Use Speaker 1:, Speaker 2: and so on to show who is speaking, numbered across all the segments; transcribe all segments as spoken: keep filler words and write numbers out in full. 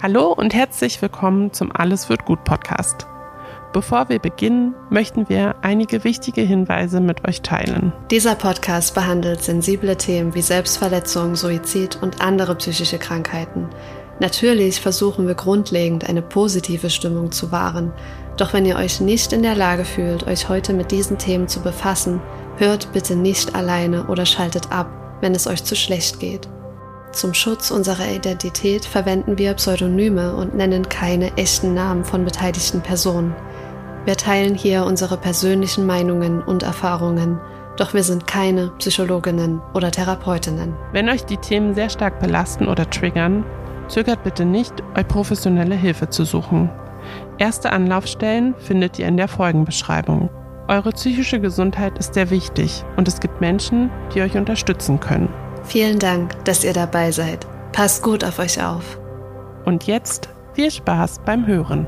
Speaker 1: Hallo und herzlich willkommen zum Alles wird gut Podcast. Bevor wir beginnen, möchten wir einige wichtige Hinweise mit euch teilen.
Speaker 2: Dieser Podcast behandelt sensible Themen wie Selbstverletzung, Suizid und andere psychische Krankheiten. Natürlich versuchen wir grundlegend eine positive Stimmung zu wahren. Doch wenn ihr euch nicht in der Lage fühlt, euch heute mit diesen Themen zu befassen, hört bitte nicht alleine oder schaltet ab, wenn es euch zu schlecht geht. Zum Schutz unserer Identität verwenden wir Pseudonyme und nennen keine echten Namen von beteiligten Personen. Wir teilen hier unsere persönlichen Meinungen und Erfahrungen, doch wir sind keine Psychologinnen oder Therapeutinnen.
Speaker 1: Wenn euch die Themen sehr stark belasten oder triggern, zögert bitte nicht, euch professionelle Hilfe zu suchen. Erste Anlaufstellen findet ihr in der Folgenbeschreibung. Eure psychische Gesundheit ist sehr wichtig und es gibt Menschen, die euch unterstützen können.
Speaker 2: Vielen Dank, dass ihr dabei seid. Passt gut auf euch auf.
Speaker 1: Und jetzt viel Spaß beim Hören.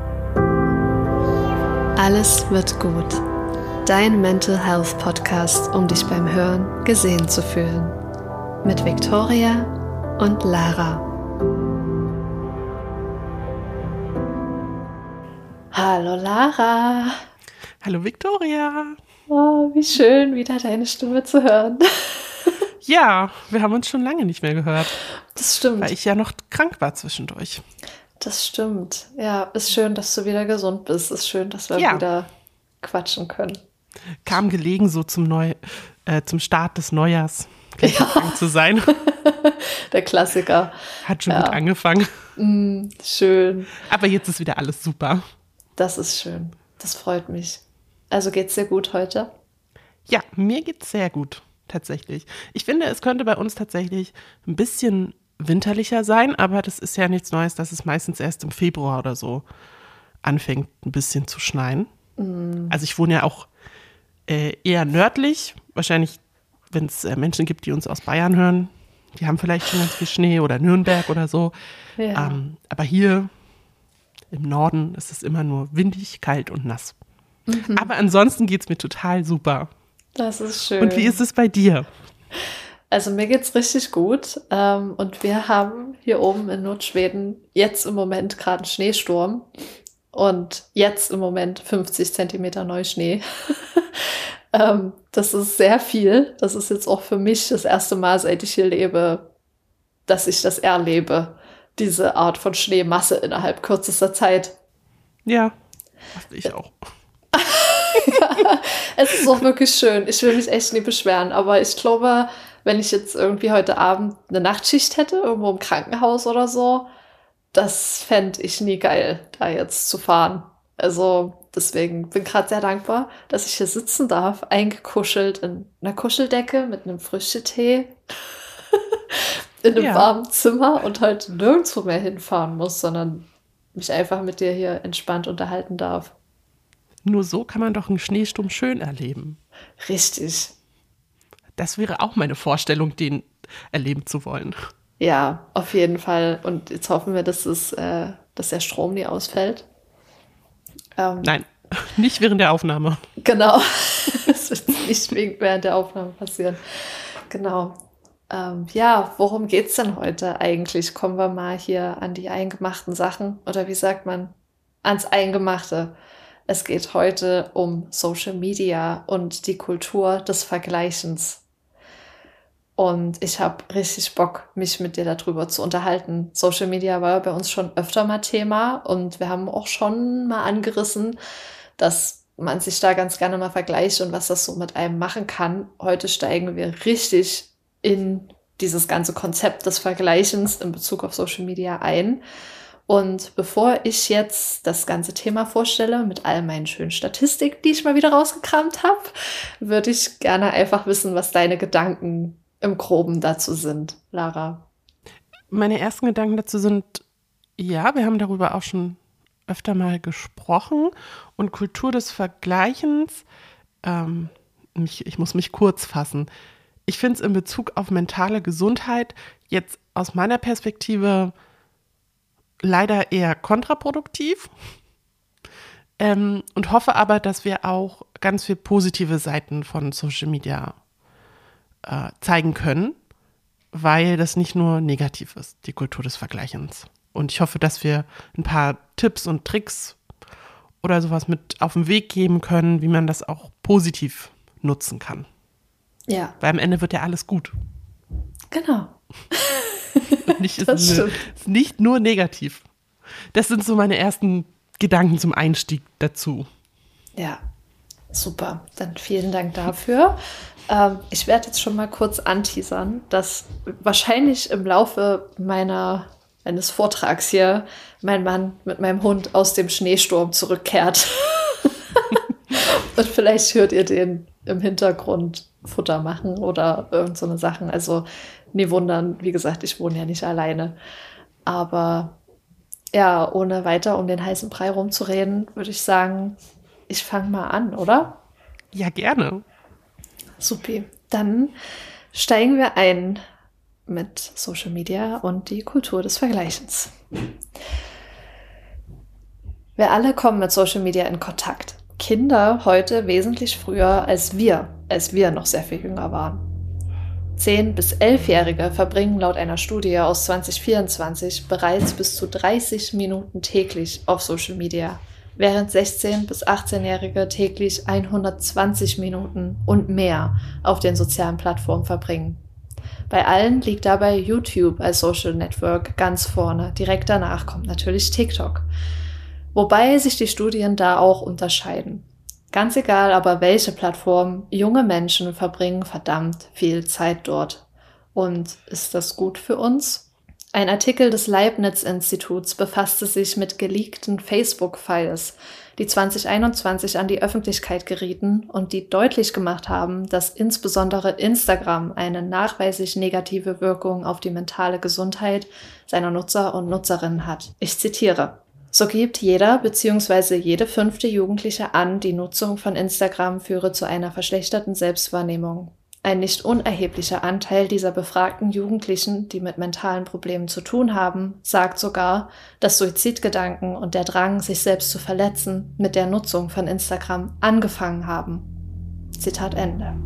Speaker 2: Alles wird gut. Dein Mental Health Podcast, um dich beim Hören gesehen zu fühlen. Mit Victoria und Lara. Hallo Lara.
Speaker 1: Hallo Victoria.
Speaker 2: Oh, wie schön, wieder deine Stimme zu hören.
Speaker 1: Ja, wir haben uns schon lange nicht mehr gehört.
Speaker 2: Das stimmt.
Speaker 1: Weil ich ja noch krank war zwischendurch.
Speaker 2: Das stimmt. Ja, ist schön, dass du wieder gesund bist. Ist schön, dass wir ja. wieder quatschen können.
Speaker 1: Kam gelegen so zum Neu, äh, zum Start des Neujahrs, ja. krank zu sein.
Speaker 2: Der Klassiker.
Speaker 1: Hat schon
Speaker 2: ja.
Speaker 1: gut angefangen.
Speaker 2: Mm, schön.
Speaker 1: Aber jetzt ist wieder alles super.
Speaker 2: Das ist schön. Das freut mich. Also geht's dir gut heute?
Speaker 1: Ja, mir geht's sehr gut, tatsächlich. Ich finde, es könnte bei uns tatsächlich ein bisschen winterlicher sein, aber das ist ja nichts Neues, dass es meistens erst im Februar oder so anfängt, ein bisschen zu schneien. Mm. Also ich wohne ja auch äh, eher nördlich. Wahrscheinlich, wenn es äh, Menschen gibt, die uns aus Bayern hören, die haben vielleicht schon ganz viel Schnee oder Nürnberg oder so.
Speaker 2: Ja.
Speaker 1: Ähm, aber hier im Norden ist es immer nur windig, kalt und nass. Mhm. Aber ansonsten geht es mir total super.
Speaker 2: Das ist schön.
Speaker 1: Und wie ist es bei dir?
Speaker 2: Also mir geht's richtig gut. Ähm, und wir haben hier oben in Nordschweden jetzt im Moment gerade einen Schneesturm. Und jetzt im Moment fünfzig Zentimeter Neuschnee. ähm, das ist sehr viel. Das ist jetzt auch für mich das erste Mal, seit ich hier lebe, dass ich das erlebe. Diese Art von Schneemasse innerhalb kürzester Zeit.
Speaker 1: Ja, ich auch.
Speaker 2: Ja, es ist auch wirklich schön. Ich will mich echt nie beschweren. Aber ich glaube, wenn ich jetzt irgendwie heute Abend eine Nachtschicht hätte, irgendwo im Krankenhaus oder so, das fände ich nie geil, da jetzt zu fahren. Also deswegen bin ich gerade sehr dankbar, dass ich hier sitzen darf, eingekuschelt in einer Kuscheldecke mit einem Früchtetee in einem ja. warmen Zimmer und heute nirgendwo mehr hinfahren muss, sondern mich einfach mit dir hier entspannt unterhalten darf.
Speaker 1: Nur so kann man doch einen Schneesturm schön erleben.
Speaker 2: Richtig.
Speaker 1: Das wäre auch meine Vorstellung, den erleben zu wollen.
Speaker 2: Ja, auf jeden Fall. Und jetzt hoffen wir, dass, es, äh, dass der Strom nie ausfällt. Ähm,
Speaker 1: Nein, nicht während der Aufnahme.
Speaker 2: Genau. Das wird nicht während der Aufnahme passieren. Genau. Ähm, ja, worum geht's denn heute eigentlich? Kommen wir mal hier an die eingemachten Sachen. Oder wie sagt man? Ans Eingemachte. Es geht heute um Social Media und die Kultur des Vergleichens. Und ich habe richtig Bock, mich mit dir darüber zu unterhalten. Social Media war bei uns schon öfter mal Thema und wir haben auch schon mal angerissen, dass man sich da ganz gerne mal vergleicht und was das so mit einem machen kann. Heute steigen wir richtig in dieses ganze Konzept des Vergleichens in Bezug auf Social Media ein. Und bevor ich jetzt das ganze Thema vorstelle, mit all meinen schönen Statistiken, die ich mal wieder rausgekramt habe, würde ich gerne einfach wissen, was deine Gedanken im Groben dazu sind, Lara.
Speaker 1: Meine ersten Gedanken dazu sind, ja, wir haben darüber auch schon öfter mal gesprochen. Und Kultur des Vergleichens, ähm, mich, ich muss mich kurz fassen. Ich finde es in Bezug auf mentale Gesundheit jetzt aus meiner Perspektive leider eher kontraproduktiv ähm, und hoffe aber, dass wir auch ganz viele positive Seiten von Social Media äh, zeigen können, weil das nicht nur negativ ist, die Kultur des Vergleichens. Und ich hoffe, dass wir ein paar Tipps und Tricks oder sowas mit auf den Weg geben können, wie man das auch positiv nutzen kann.
Speaker 2: Ja.
Speaker 1: Weil am Ende wird ja alles gut.
Speaker 2: Genau.
Speaker 1: Nicht, ist, eine, ist nicht nur negativ. Das sind so meine ersten Gedanken zum Einstieg dazu.
Speaker 2: Ja, super. Dann vielen Dank dafür. Ähm, ich werde jetzt schon mal kurz anteasern, dass wahrscheinlich im Laufe meiner, meines Vortrags hier mein Mann mit meinem Hund aus dem Schneesturm zurückkehrt. Und vielleicht hört ihr den im Hintergrund Futter machen oder irgend so eine Sachen. Also nie wundern, wie gesagt, ich wohne ja nicht alleine. Aber ja, ohne weiter um den heißen Brei rumzureden, würde ich sagen, ich fange mal an, oder?
Speaker 1: Ja, gerne.
Speaker 2: Supi. Dann steigen wir ein mit Social Media und die Kultur des Vergleichens. Wir alle kommen mit Social Media in Kontakt. Kinder heute wesentlich früher als wir, als wir noch sehr viel jünger waren. zehn- bis elfjährige verbringen laut einer Studie aus zwanzig vierundzwanzig bereits bis zu dreißig Minuten täglich auf Social Media, während sechzehn- bis achtzehnjährige täglich hundertzwanzig Minuten und mehr auf den sozialen Plattformen verbringen. Bei allen liegt dabei YouTube als Social Network ganz vorne. Direkt danach kommt natürlich TikTok. Wobei sich die Studien da auch unterscheiden. Ganz egal aber welche Plattform, junge Menschen verbringen verdammt viel Zeit dort. Und ist das gut für uns? Ein Artikel des Leibniz-Instituts befasste sich mit geleakten Facebook-Files, die zwanzig einundzwanzig an die Öffentlichkeit gerieten und die deutlich gemacht haben, dass insbesondere Instagram eine nachweislich negative Wirkung auf die mentale Gesundheit seiner Nutzer und Nutzerinnen hat. Ich zitiere: So gibt jeder bzw. jede fünfte Jugendliche an, die Nutzung von Instagram führe zu einer verschlechterten Selbstwahrnehmung. Ein nicht unerheblicher Anteil dieser befragten Jugendlichen, die mit mentalen Problemen zu tun haben, sagt sogar, dass Suizidgedanken und der Drang, sich selbst zu verletzen, mit der Nutzung von Instagram angefangen haben. Zitat Ende.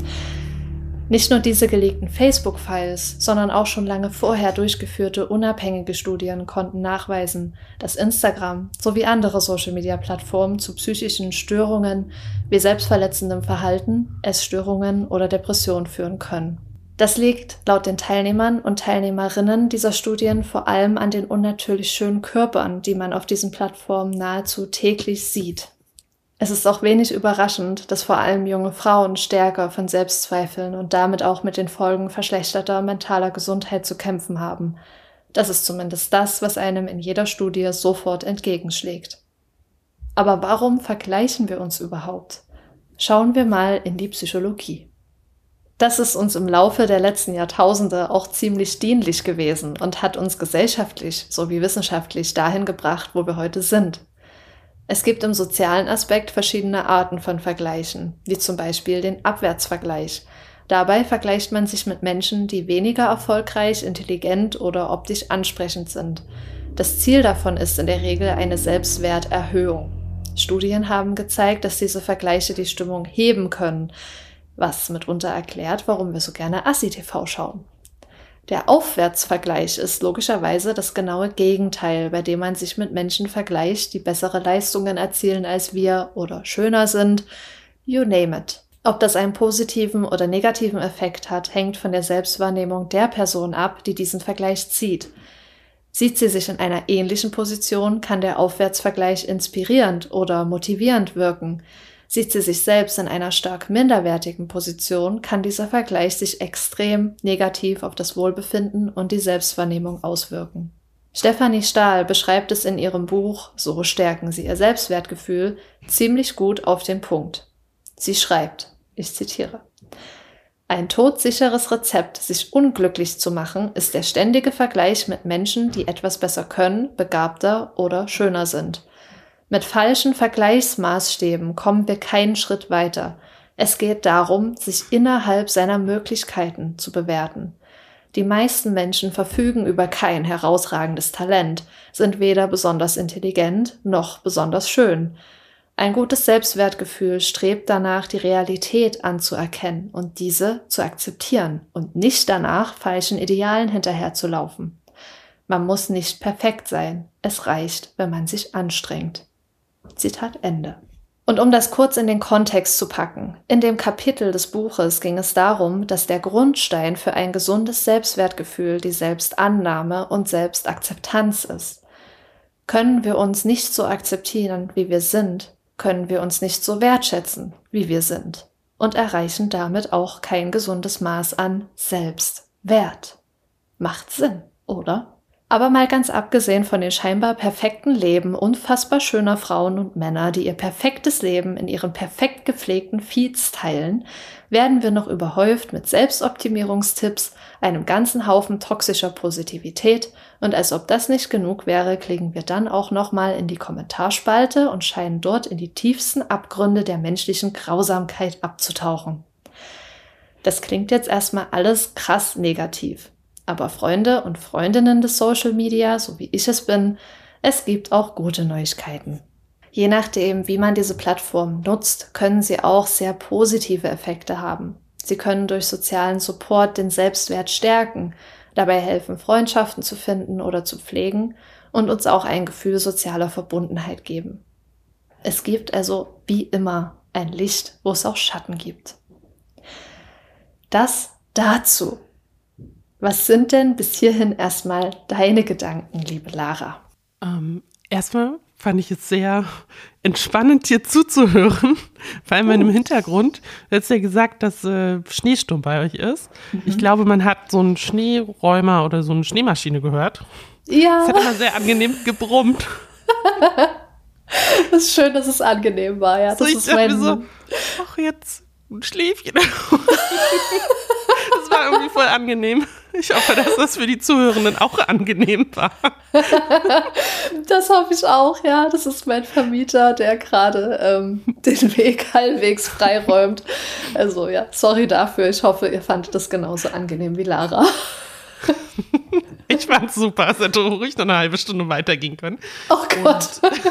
Speaker 2: Nicht nur diese geleakten Facebook-Files, sondern auch schon lange vorher durchgeführte unabhängige Studien konnten nachweisen, dass Instagram sowie andere Social-Media-Plattformen zu psychischen Störungen wie selbstverletzendem Verhalten, Essstörungen oder Depressionen führen können. Das liegt laut den Teilnehmern und Teilnehmerinnen dieser Studien vor allem an den unnatürlich schönen Körpern, die man auf diesen Plattformen nahezu täglich sieht. Es ist auch wenig überraschend, dass vor allem junge Frauen stärker von Selbstzweifeln und damit auch mit den Folgen verschlechterter mentaler Gesundheit zu kämpfen haben. Das ist zumindest das, was einem in jeder Studie sofort entgegenschlägt. Aber warum vergleichen wir uns überhaupt? Schauen wir mal in die Psychologie. Das ist uns im Laufe der letzten Jahrtausende auch ziemlich dienlich gewesen und hat uns gesellschaftlich sowie wissenschaftlich dahin gebracht, wo wir heute sind. Es gibt im sozialen Aspekt verschiedene Arten von Vergleichen, wie zum Beispiel den Abwärtsvergleich. Dabei vergleicht man sich mit Menschen, die weniger erfolgreich, intelligent oder optisch ansprechend sind. Das Ziel davon ist in der Regel eine Selbstwerterhöhung. Studien haben gezeigt, dass diese Vergleiche die Stimmung heben können, was mitunter erklärt, warum wir so gerne Assi-T V schauen. Der Aufwärtsvergleich ist logischerweise das genaue Gegenteil, bei dem man sich mit Menschen vergleicht, die bessere Leistungen erzielen als wir oder schöner sind. You name it. Ob das einen positiven oder negativen Effekt hat, hängt von der Selbstwahrnehmung der Person ab, die diesen Vergleich zieht. Sieht sie sich in einer ähnlichen Position, kann der Aufwärtsvergleich inspirierend oder motivierend wirken. Sieht sie sich selbst in einer stark minderwertigen Position, kann dieser Vergleich sich extrem negativ auf das Wohlbefinden und die Selbstwahrnehmung auswirken. Stefanie Stahl beschreibt es in ihrem Buch »So stärken Sie Ihr Selbstwertgefühl« ziemlich gut auf den Punkt. Sie schreibt, ich zitiere: Ein todsicheres Rezept, sich unglücklich zu machen, ist der ständige Vergleich mit Menschen, die etwas besser können, begabter oder schöner sind. Mit falschen Vergleichsmaßstäben kommen wir keinen Schritt weiter. Es geht darum, sich innerhalb seiner Möglichkeiten zu bewerten. Die meisten Menschen verfügen über kein herausragendes Talent, sind weder besonders intelligent noch besonders schön. Ein gutes Selbstwertgefühl strebt danach, die Realität anzuerkennen und diese zu akzeptieren und nicht danach, falschen Idealen hinterherzulaufen. Man muss nicht perfekt sein. Es reicht, wenn man sich anstrengt. Zitat Ende. Und um das kurz in den Kontext zu packen, in dem Kapitel des Buches ging es darum, dass der Grundstein für ein gesundes Selbstwertgefühl die Selbstannahme und Selbstakzeptanz ist. Können wir uns nicht so akzeptieren, wie wir sind, können wir uns nicht so wertschätzen, wie wir sind und erreichen damit auch kein gesundes Maß an Selbstwert. Macht Sinn, oder? Aber mal ganz abgesehen von den scheinbar perfekten Leben unfassbar schöner Frauen und Männer, die ihr perfektes Leben in ihren perfekt gepflegten Feeds teilen, werden wir noch überhäuft mit Selbstoptimierungstipps, einem ganzen Haufen toxischer Positivität und als ob das nicht genug wäre, klicken wir dann auch nochmal in die Kommentarspalte und scheinen dort in die tiefsten Abgründe der menschlichen Grausamkeit abzutauchen. Das klingt jetzt erstmal alles krass negativ. Aber Freunde und Freundinnen des Social Media, so wie ich es bin, es gibt auch gute Neuigkeiten. Je nachdem, wie man diese Plattform nutzt, können sie auch sehr positive Effekte haben. Sie können durch sozialen Support den Selbstwert stärken, dabei helfen, Freundschaften zu finden oder zu pflegen und uns auch ein Gefühl sozialer Verbundenheit geben. Es gibt also wie immer ein Licht, wo es auch Schatten gibt. Das dazu. Was sind denn bis hierhin erstmal deine Gedanken, liebe Lara?
Speaker 1: Ähm, erstmal fand ich es sehr entspannend, dir zuzuhören, vor allem im Hintergrund. Du hast ja gesagt, dass äh, Schneesturm bei euch ist. Mhm. Ich glaube, man hat so einen Schneeräumer oder so eine Schneemaschine gehört.
Speaker 2: Ja.
Speaker 1: Das hat immer sehr angenehm gebrummt.
Speaker 2: Das ist schön, dass es angenehm war. Ja, das
Speaker 1: so, ich
Speaker 2: ist
Speaker 1: dachte
Speaker 2: mein...
Speaker 1: mir so, ach jetzt ein Schläfchen. Das war irgendwie voll angenehm. Ich hoffe, dass das für die Zuhörenden auch angenehm war.
Speaker 2: Das hoffe ich auch, ja. Das ist mein Vermieter, der gerade ähm, den Weg halbwegs freiräumt. Also ja, sorry dafür. Ich hoffe, ihr fandet das genauso angenehm wie Lara.
Speaker 1: Ich fand's super. Es hätte ruhig noch eine halbe Stunde weitergehen können.
Speaker 2: Oh Gott.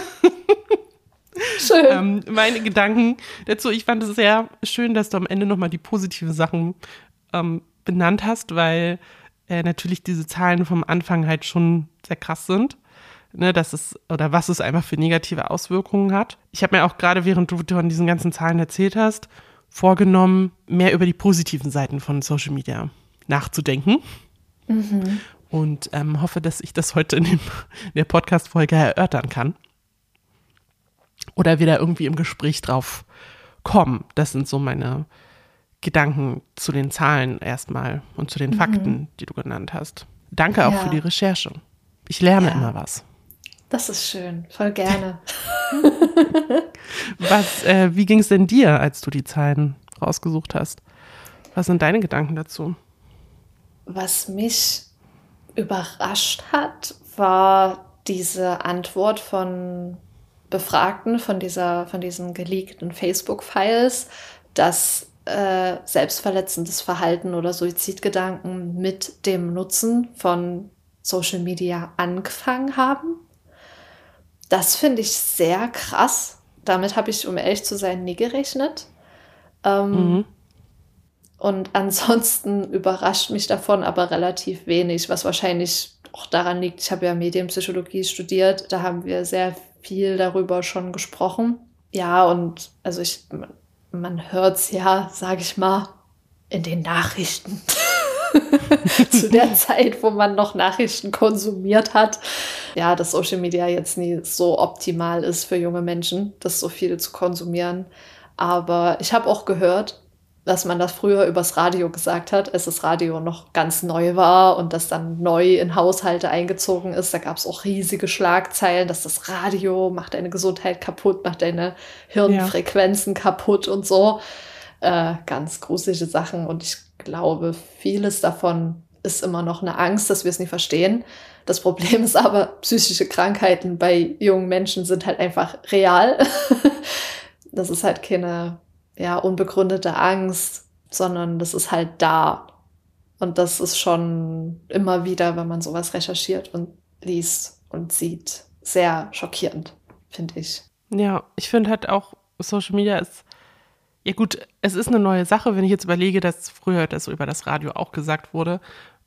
Speaker 2: Schön.
Speaker 1: Ähm, meine Gedanken dazu, ich fand es sehr schön, dass du am Ende nochmal die positiven Sachen ähm, benannt hast, weil äh, natürlich diese Zahlen vom Anfang halt schon sehr krass sind, ne, dass es, oder was es einfach für negative Auswirkungen hat. Ich habe mir auch gerade, während du von diesen ganzen Zahlen erzählt hast, vorgenommen, mehr über die positiven Seiten von Social Media nachzudenken. Mhm. Und ähm, hoffe, dass ich das heute in, dem, in der Podcast-Folge erörtern kann. Oder wir da irgendwie im Gespräch drauf kommen. Das sind so meine Gedanken zu den Zahlen erstmal und zu den mhm. Fakten, die du genannt hast. Danke auch ja. für die Recherche. Ich lerne ja. immer was.
Speaker 2: Das ist schön, voll gerne.
Speaker 1: was, äh, wie ging es denn dir, als du die Zahlen rausgesucht hast? Was sind deine Gedanken dazu?
Speaker 2: Was mich überrascht hat, war diese Antwort von Befragten, von, dieser, von diesen geleakten Facebook-Files, dass äh, selbstverletzendes Verhalten oder Suizidgedanken mit dem Nutzen von Social Media angefangen haben. Das finde ich sehr krass. Damit habe ich, um ehrlich zu sein, nie gerechnet. Ähm, mhm. Und ansonsten überrascht mich davon aber relativ wenig, was wahrscheinlich auch daran liegt, ich habe ja Medienpsychologie studiert, da haben wir sehr viel darüber schon gesprochen. Ja, und also ich, man hört es ja, sage ich mal, in den Nachrichten. Zu der Zeit, wo man noch Nachrichten konsumiert hat. Ja, dass Social Media jetzt nie so optimal ist für junge Menschen, das so viel zu konsumieren. Aber ich habe auch gehört, dass man das früher übers Radio gesagt hat, als das Radio noch ganz neu war und das dann neu in Haushalte eingezogen ist. Da gab es auch riesige Schlagzeilen, dass das Radio macht deine Gesundheit kaputt, macht deine Hirnfrequenzen ja. kaputt und so. Äh, ganz gruselige Sachen. Und ich glaube, vieles davon ist immer noch eine Angst, dass wir es nicht verstehen. Das Problem ist aber, psychische Krankheiten bei jungen Menschen sind halt einfach real. Das ist halt keine ja, unbegründete Angst, sondern das ist halt da. Und das ist schon immer wieder, wenn man sowas recherchiert und liest und sieht, sehr schockierend, finde ich.
Speaker 1: Ja, ich finde halt auch, Social Media ist, ja gut, es ist eine neue Sache, wenn ich jetzt überlege, dass früher das so über das Radio auch gesagt wurde.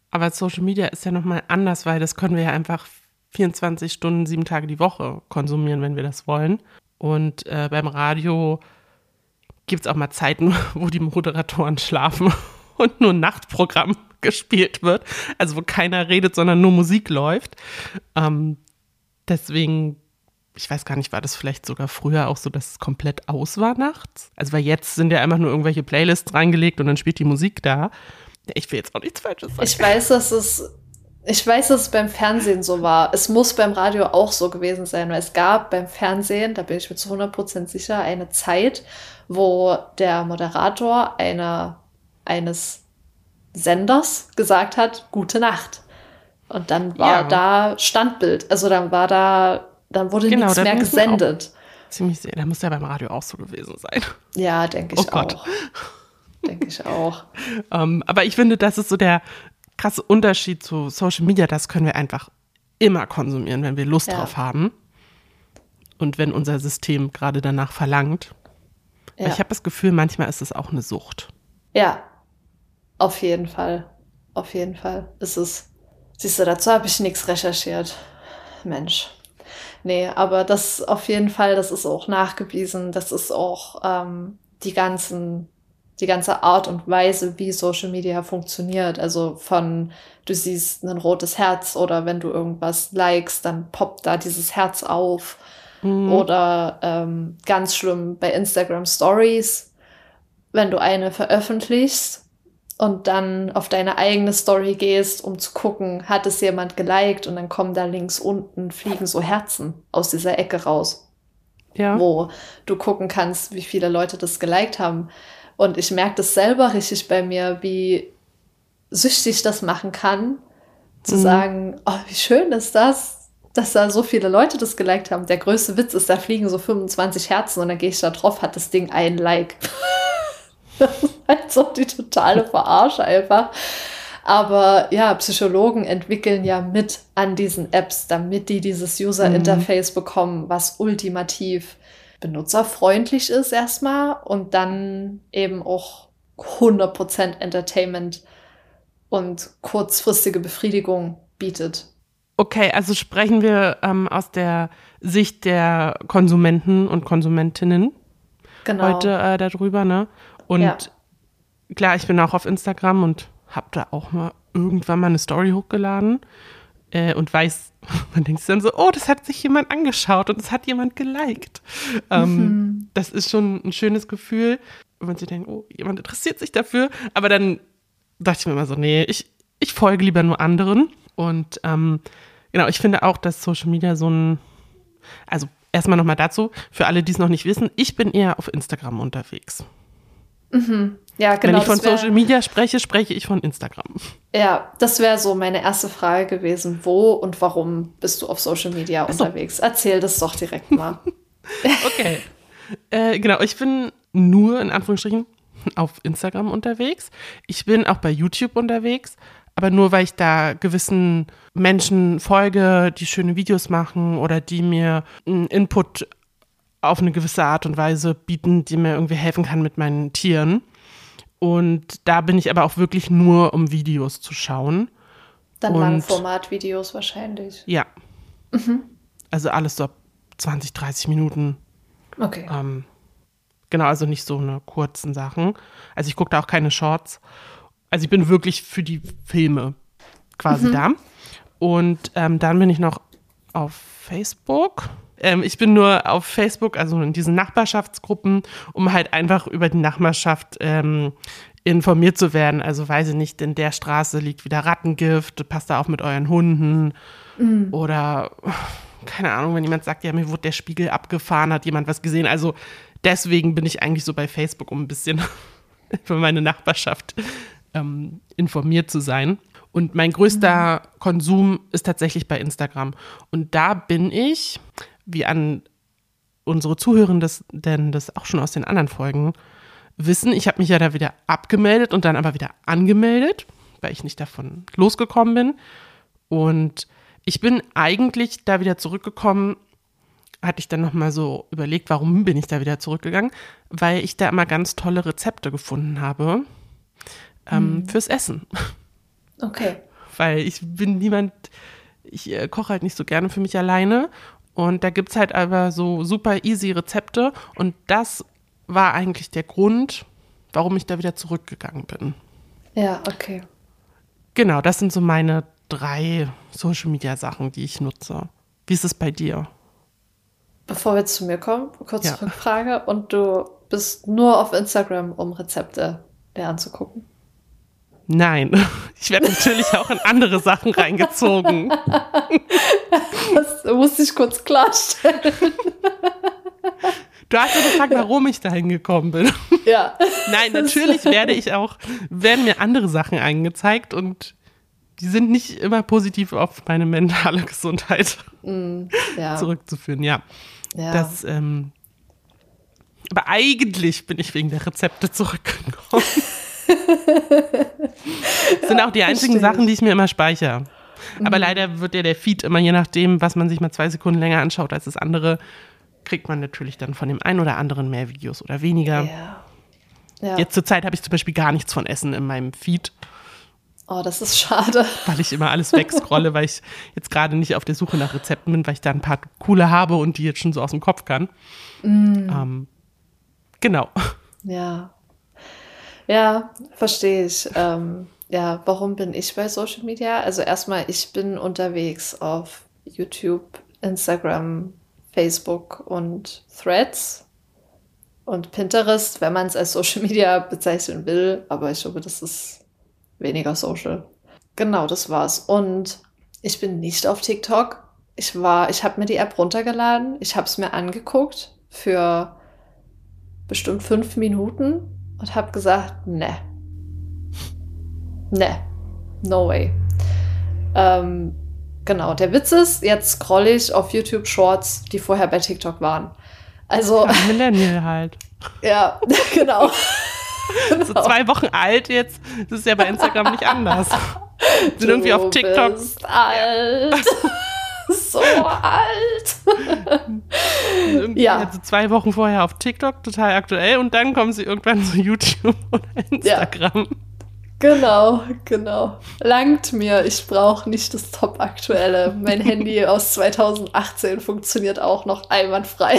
Speaker 1: Aber Social Media ist ja nochmal anders, weil das können wir ja einfach vierundzwanzig Stunden, sieben Tage die Woche konsumieren, wenn wir das wollen. Und äh, beim Radio gibt es auch mal Zeiten, wo die Moderatoren schlafen und nur ein Nachtprogramm gespielt wird. Also wo keiner redet, sondern nur Musik läuft. Ähm, deswegen, ich weiß gar nicht, war das vielleicht sogar früher auch so, dass es komplett aus war nachts? Also weil jetzt sind ja einfach nur irgendwelche Playlists reingelegt und dann spielt die Musik da. Ich will jetzt auch nichts Falsches sagen.
Speaker 2: Ich weiß, dass es, ich weiß, dass es beim Fernsehen so war. Es muss beim Radio auch so gewesen sein, weil es gab beim Fernsehen, da bin ich mir zu hundert Prozent sicher, eine Zeit, wo der Moderator einer, eines Senders gesagt hat, gute Nacht. Und dann war ja. da Standbild. Also dann war da, dann wurde genau, nichts mehr gesendet.
Speaker 1: Ziemlich sehr. Da muss ja beim Radio auch so gewesen sein.
Speaker 2: Ja, denke ich
Speaker 1: oh Gott.
Speaker 2: auch. Denke ich auch.
Speaker 1: um, aber ich finde, das ist so der krasse Unterschied zu Social Media. Das können wir einfach immer konsumieren, wenn wir Lust ja. drauf haben. Und wenn unser System gerade danach verlangt. Ja. Ich habe das Gefühl, manchmal ist es auch eine Sucht.
Speaker 2: Ja, auf jeden Fall. Auf jeden Fall ist es. Siehst du, dazu habe ich nichts recherchiert. Mensch. Nee, aber das auf jeden Fall, das ist auch nachgewiesen. Das ist auch ähm, die ganzen, die ganze Art und Weise, wie Social Media funktioniert. Also von, du siehst ein rotes Herz oder wenn du irgendwas likest, dann poppt da dieses Herz auf. Mhm. Oder ähm, ganz schlimm bei Instagram Stories, wenn du eine veröffentlichst und dann auf deine eigene Story gehst, um zu gucken, hat es jemand geliked und dann kommen da links unten, fliegen so Herzen aus dieser Ecke raus,
Speaker 1: ja.
Speaker 2: wo du gucken kannst, wie viele Leute das geliked haben. Und ich merke das selber richtig bei mir, wie süchtig das machen kann, zu mhm. sagen, oh, wie schön ist das, dass da so viele Leute das geliked haben. Der größte Witz ist, da fliegen so fünfundzwanzig Herzen und dann gehe ich da drauf, hat das Ding ein Like. Das ist halt so die totale Verarsche einfach. Aber ja, Psychologen entwickeln ja mit an diesen Apps, damit die dieses User-Interface mhm. bekommen, was ultimativ benutzerfreundlich ist erstmal und dann eben auch hundert Prozent Entertainment und kurzfristige Befriedigung bietet.
Speaker 1: Okay, also sprechen wir ähm, aus der Sicht der Konsumenten und Konsumentinnen
Speaker 2: genau.
Speaker 1: heute äh, darüber, ne? Und
Speaker 2: ja.
Speaker 1: klar, ich bin auch auf Instagram und habe da auch mal irgendwann mal eine Story hochgeladen äh, und weiß, man denkt sich dann so, oh, das hat sich jemand angeschaut und das hat jemand geliked. Ähm, mhm. Das ist schon ein schönes Gefühl, wenn man sich denkt, oh, jemand interessiert sich dafür. Aber dann dachte ich mir immer so, nee, ich, ich folge lieber nur anderen. Und ähm, genau, ich finde auch, dass Social Media so ein, also erstmal nochmal dazu, für alle, die es noch nicht wissen, ich bin eher auf Instagram unterwegs.
Speaker 2: Mhm. Ja, genau.
Speaker 1: Wenn ich von wär, Social Media spreche, spreche ich von Instagram.
Speaker 2: Ja, das wäre so meine erste Frage gewesen. Wo und warum bist du auf Social Media so. unterwegs? Erzähl das doch direkt mal.
Speaker 1: Okay. äh, genau, ich bin nur in Anführungsstrichen auf Instagram unterwegs. Ich bin auch bei YouTube unterwegs, aber nur, weil ich da gewissen Menschen folge, die schöne Videos machen oder die mir einen Input auf eine gewisse Art und Weise bieten, die mir irgendwie helfen kann mit meinen Tieren. Und da bin ich aber auch wirklich nur, um Videos zu schauen.
Speaker 2: Dann Langformat-Videos wahrscheinlich.
Speaker 1: Ja.
Speaker 2: Mhm.
Speaker 1: Also alles so zwanzig, dreißig Minuten.
Speaker 2: Okay.
Speaker 1: Ähm, genau, also nicht so eine kurzen Sachen. Also ich gucke da auch keine Shorts. Also ich bin wirklich für die Filme quasi mhm. da. Und ähm, dann bin ich noch auf Facebook. Ähm, ich bin nur auf Facebook, also in diesen Nachbarschaftsgruppen, um halt einfach über die Nachbarschaft ähm, informiert zu werden. Also weiß ich nicht, in der Straße liegt wieder Rattengift, passt da auf mit euren Hunden. Mhm. Oder, keine Ahnung, wenn jemand sagt, ja, mir wurde der Spiegel abgefahren, hat jemand was gesehen. Also deswegen bin ich eigentlich so bei Facebook, um ein bisschen für meine Nachbarschaft ähm, informiert zu sein. Und mein größter mhm. Konsum ist tatsächlich bei Instagram. Und da bin ich, wie an unsere Zuhörenden denn das auch schon aus den anderen Folgen wissen, ich habe mich ja da wieder abgemeldet und dann aber wieder angemeldet, weil ich nicht davon losgekommen bin. Und ich bin eigentlich da wieder zurückgekommen, hatte ich dann nochmal so überlegt, warum bin ich da wieder zurückgegangen, weil ich da immer ganz tolle Rezepte gefunden habe ähm, mhm. fürs Essen.
Speaker 2: Okay.
Speaker 1: weil ich bin niemand, ich äh, koche halt nicht so gerne für mich alleine und da gibt es halt aber so super easy Rezepte und das war eigentlich der Grund, warum ich da wieder zurückgegangen bin.
Speaker 2: Ja, okay.
Speaker 1: Genau, das sind so meine drei Social-Media-Sachen, die ich nutze. Wie ist es bei dir?
Speaker 2: Bevor wir zu mir kommen, kurze
Speaker 1: Ja.
Speaker 2: Rückfrage. Und du bist nur auf Instagram, um Rezepte dir anzugucken?
Speaker 1: Nein, ich werde natürlich auch in andere Sachen reingezogen.
Speaker 2: Das musste ich kurz klarstellen.
Speaker 1: Du hast ja gefragt, warum ich da hingekommen bin.
Speaker 2: Ja.
Speaker 1: Nein, natürlich werde ich auch, werden mir andere Sachen angezeigt und die sind nicht immer positiv auf meine mentale Gesundheit
Speaker 2: mm, ja.
Speaker 1: zurückzuführen. Ja,
Speaker 2: ja.
Speaker 1: Das, ähm, aber eigentlich bin ich wegen der Rezepte zurückgekommen. Das sind auch die einzigen
Speaker 2: verstehe.
Speaker 1: Sachen, die ich mir immer speichere. Aber
Speaker 2: Mhm.
Speaker 1: leider wird ja der Feed immer, je nachdem, was man sich mal zwei Sekunden länger anschaut als das andere, kriegt man natürlich dann von dem einen oder anderen mehr Videos oder weniger.
Speaker 2: Ja. Ja.
Speaker 1: Jetzt zur Zeit habe ich zum Beispiel gar nichts von Essen in meinem Feed,
Speaker 2: Oh, das ist schade.
Speaker 1: weil ich immer alles wegscrolle, weil ich jetzt gerade nicht auf der Suche nach Rezepten bin, weil ich da ein paar coole habe und die jetzt schon so aus dem Kopf kann.
Speaker 2: Mm.
Speaker 1: Ähm, genau.
Speaker 2: Ja. Ja, verstehe ich. Ähm, ja, warum bin ich bei Social Media? Also erstmal, ich bin unterwegs auf YouTube, Instagram, Facebook und Threads und Pinterest, wenn man es als Social Media bezeichnen will. Aber ich glaube, das ist weniger Social. Genau, das war's. Und ich bin nicht auf TikTok. Ich war, ich habe mir die App runtergeladen. Ich habe es mir angeguckt für bestimmt fünf Minuten und habe gesagt, ne. Ne. No way. Ähm, genau, der Witz ist, jetzt scrolle ich auf YouTube Shorts, die vorher bei TikTok waren. Also,
Speaker 1: Ja, Millennial halt.
Speaker 2: ja, genau.
Speaker 1: So zwei Wochen alt jetzt. Das ist ja bei Instagram nicht anders. Sind irgendwie auf TikTok.
Speaker 2: Du bist alt. So alt.
Speaker 1: Irgendwie
Speaker 2: Ja.
Speaker 1: halt so zwei Wochen vorher auf TikTok, total aktuell. Und dann kommen sie irgendwann zu YouTube oder Instagram.
Speaker 2: Genau, genau. Langt mir. Ich brauche nicht das Top-Aktuelle. Mein Handy aus zweitausendachtzehn funktioniert auch noch einwandfrei.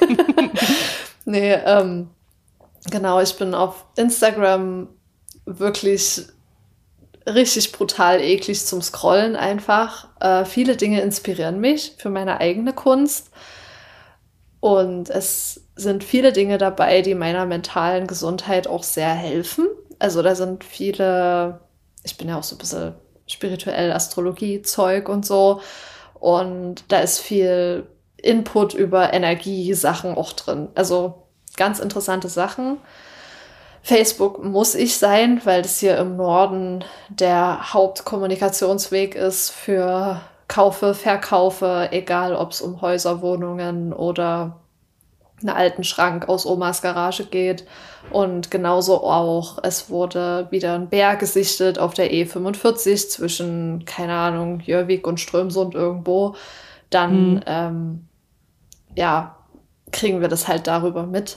Speaker 2: Nee, ähm, genau, ich bin auf Instagram wirklich richtig brutal eklig zum Scrollen einfach. Äh, viele Dinge inspirieren mich für meine eigene Kunst. Und es sind viele Dinge dabei, die meiner mentalen Gesundheit auch sehr helfen. Also da sind viele, ich bin ja auch so ein bisschen spirituell Astrologie-Zeug und so. Und da ist viel Input über Energiesachen auch drin. Also ganz interessante Sachen. Facebook muss ich sein, weil das hier im Norden der Hauptkommunikationsweg ist für Kaufe, Verkaufe, egal ob es um Häuser, Wohnungen oder einen alten Schrank aus Omas Garage geht. Und genauso auch, es wurde wieder ein Bär gesichtet auf der E fünfundvierzig zwischen, keine Ahnung, Jörvik und Strömsund irgendwo. Dann,
Speaker 1: Mhm.
Speaker 2: ähm, ja, kriegen wir das halt darüber mit.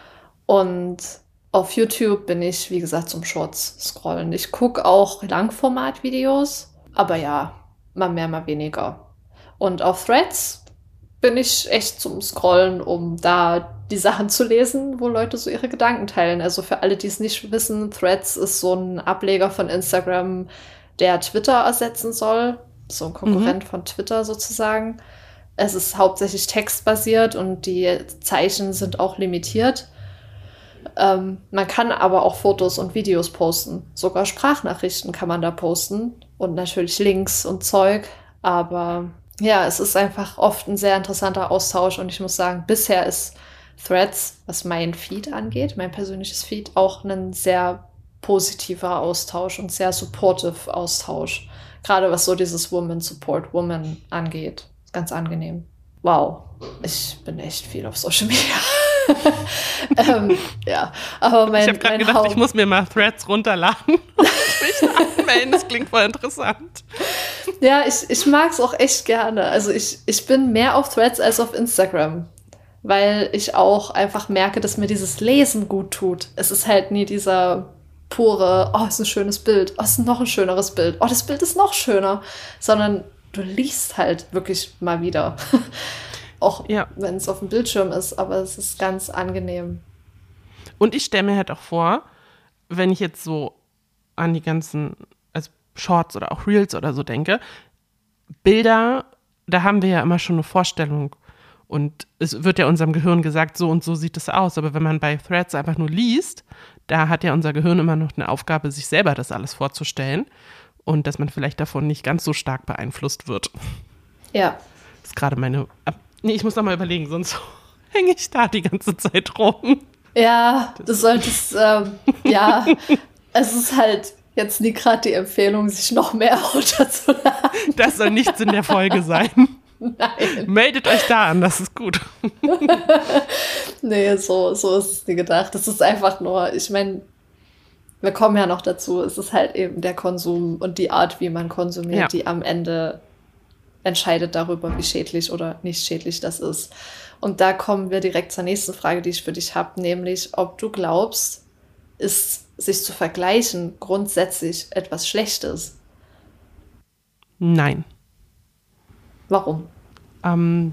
Speaker 2: Und auf YouTube bin ich, wie gesagt, zum Shorts scrollen. Ich gucke auch Langformat-Videos, aber ja, mal mehr, mal weniger. Und auf Threads bin ich echt zum Scrollen, um da die Sachen zu lesen, wo Leute so ihre Gedanken teilen. Also für alle, die es nicht wissen, Threads ist so ein Ableger von Instagram, der Twitter ersetzen soll. So ein Konkurrent mhm. von Twitter sozusagen. Es ist hauptsächlich textbasiert und die Zeichen sind auch limitiert. Ähm, man kann aber auch Fotos und Videos posten. Sogar Sprachnachrichten kann man da posten. Und natürlich Links und Zeug. Aber ja, es ist einfach oft ein sehr interessanter Austausch. Und ich muss sagen, bisher ist Threads, was mein Feed angeht, mein persönliches Feed, auch ein sehr positiver Austausch und sehr supportive Austausch. Gerade was so dieses Woman Support Woman angeht. Ganz angenehm. Wow, ich bin echt viel auf Social Media. ähm, ja, aber mein,
Speaker 1: ich habe gerade gedacht, Haupt- ich muss mir mal Threads runterladen und mich anmelden. Das klingt voll interessant.
Speaker 2: Ja, ich, ich mag es auch echt gerne. Also ich, ich bin mehr auf Threads als auf Instagram, weil ich auch einfach merke, dass mir dieses Lesen gut tut. Es ist halt nie dieser pure, oh, ist ein schönes Bild, oh, ist noch ein schöneres Bild, oh, das Bild ist noch schöner, sondern du liest halt wirklich mal wieder. Auch ja. wenn es auf dem Bildschirm ist, aber es ist ganz angenehm.
Speaker 1: Und ich stelle mir halt auch vor, wenn ich jetzt so an die ganzen also Shorts oder auch Reels oder so denke, Bilder, da haben wir ja immer schon eine Vorstellung. Und es wird ja unserem Gehirn gesagt, so und so sieht es aus. Aber wenn man bei Threads einfach nur liest, da hat ja unser Gehirn immer noch eine Aufgabe, sich selber das alles vorzustellen. Und dass man vielleicht davon nicht ganz so stark beeinflusst wird.
Speaker 2: Ja.
Speaker 1: Das ist gerade meine... Nee, ich muss noch mal überlegen, sonst hänge ich da die ganze Zeit rum.
Speaker 2: Ja, du solltest, ähm, ja, es ist halt jetzt nie gerade die Empfehlung, sich noch mehr runterzuladen.
Speaker 1: Das soll nichts in der Folge sein.
Speaker 2: Nein.
Speaker 1: Meldet euch da an, das ist gut.
Speaker 2: Nee, so, so ist es nie gedacht. Das ist einfach nur, ich meine, wir kommen ja noch dazu, es ist halt eben der Konsum und die Art, wie man konsumiert, ja. die am Ende entscheidet darüber, wie schädlich oder nicht schädlich das ist. Und da kommen wir direkt zur nächsten Frage, die ich für dich habe, nämlich, ob du glaubst, ist sich zu vergleichen grundsätzlich etwas Schlechtes?
Speaker 1: Nein.
Speaker 2: Warum?
Speaker 1: Ähm,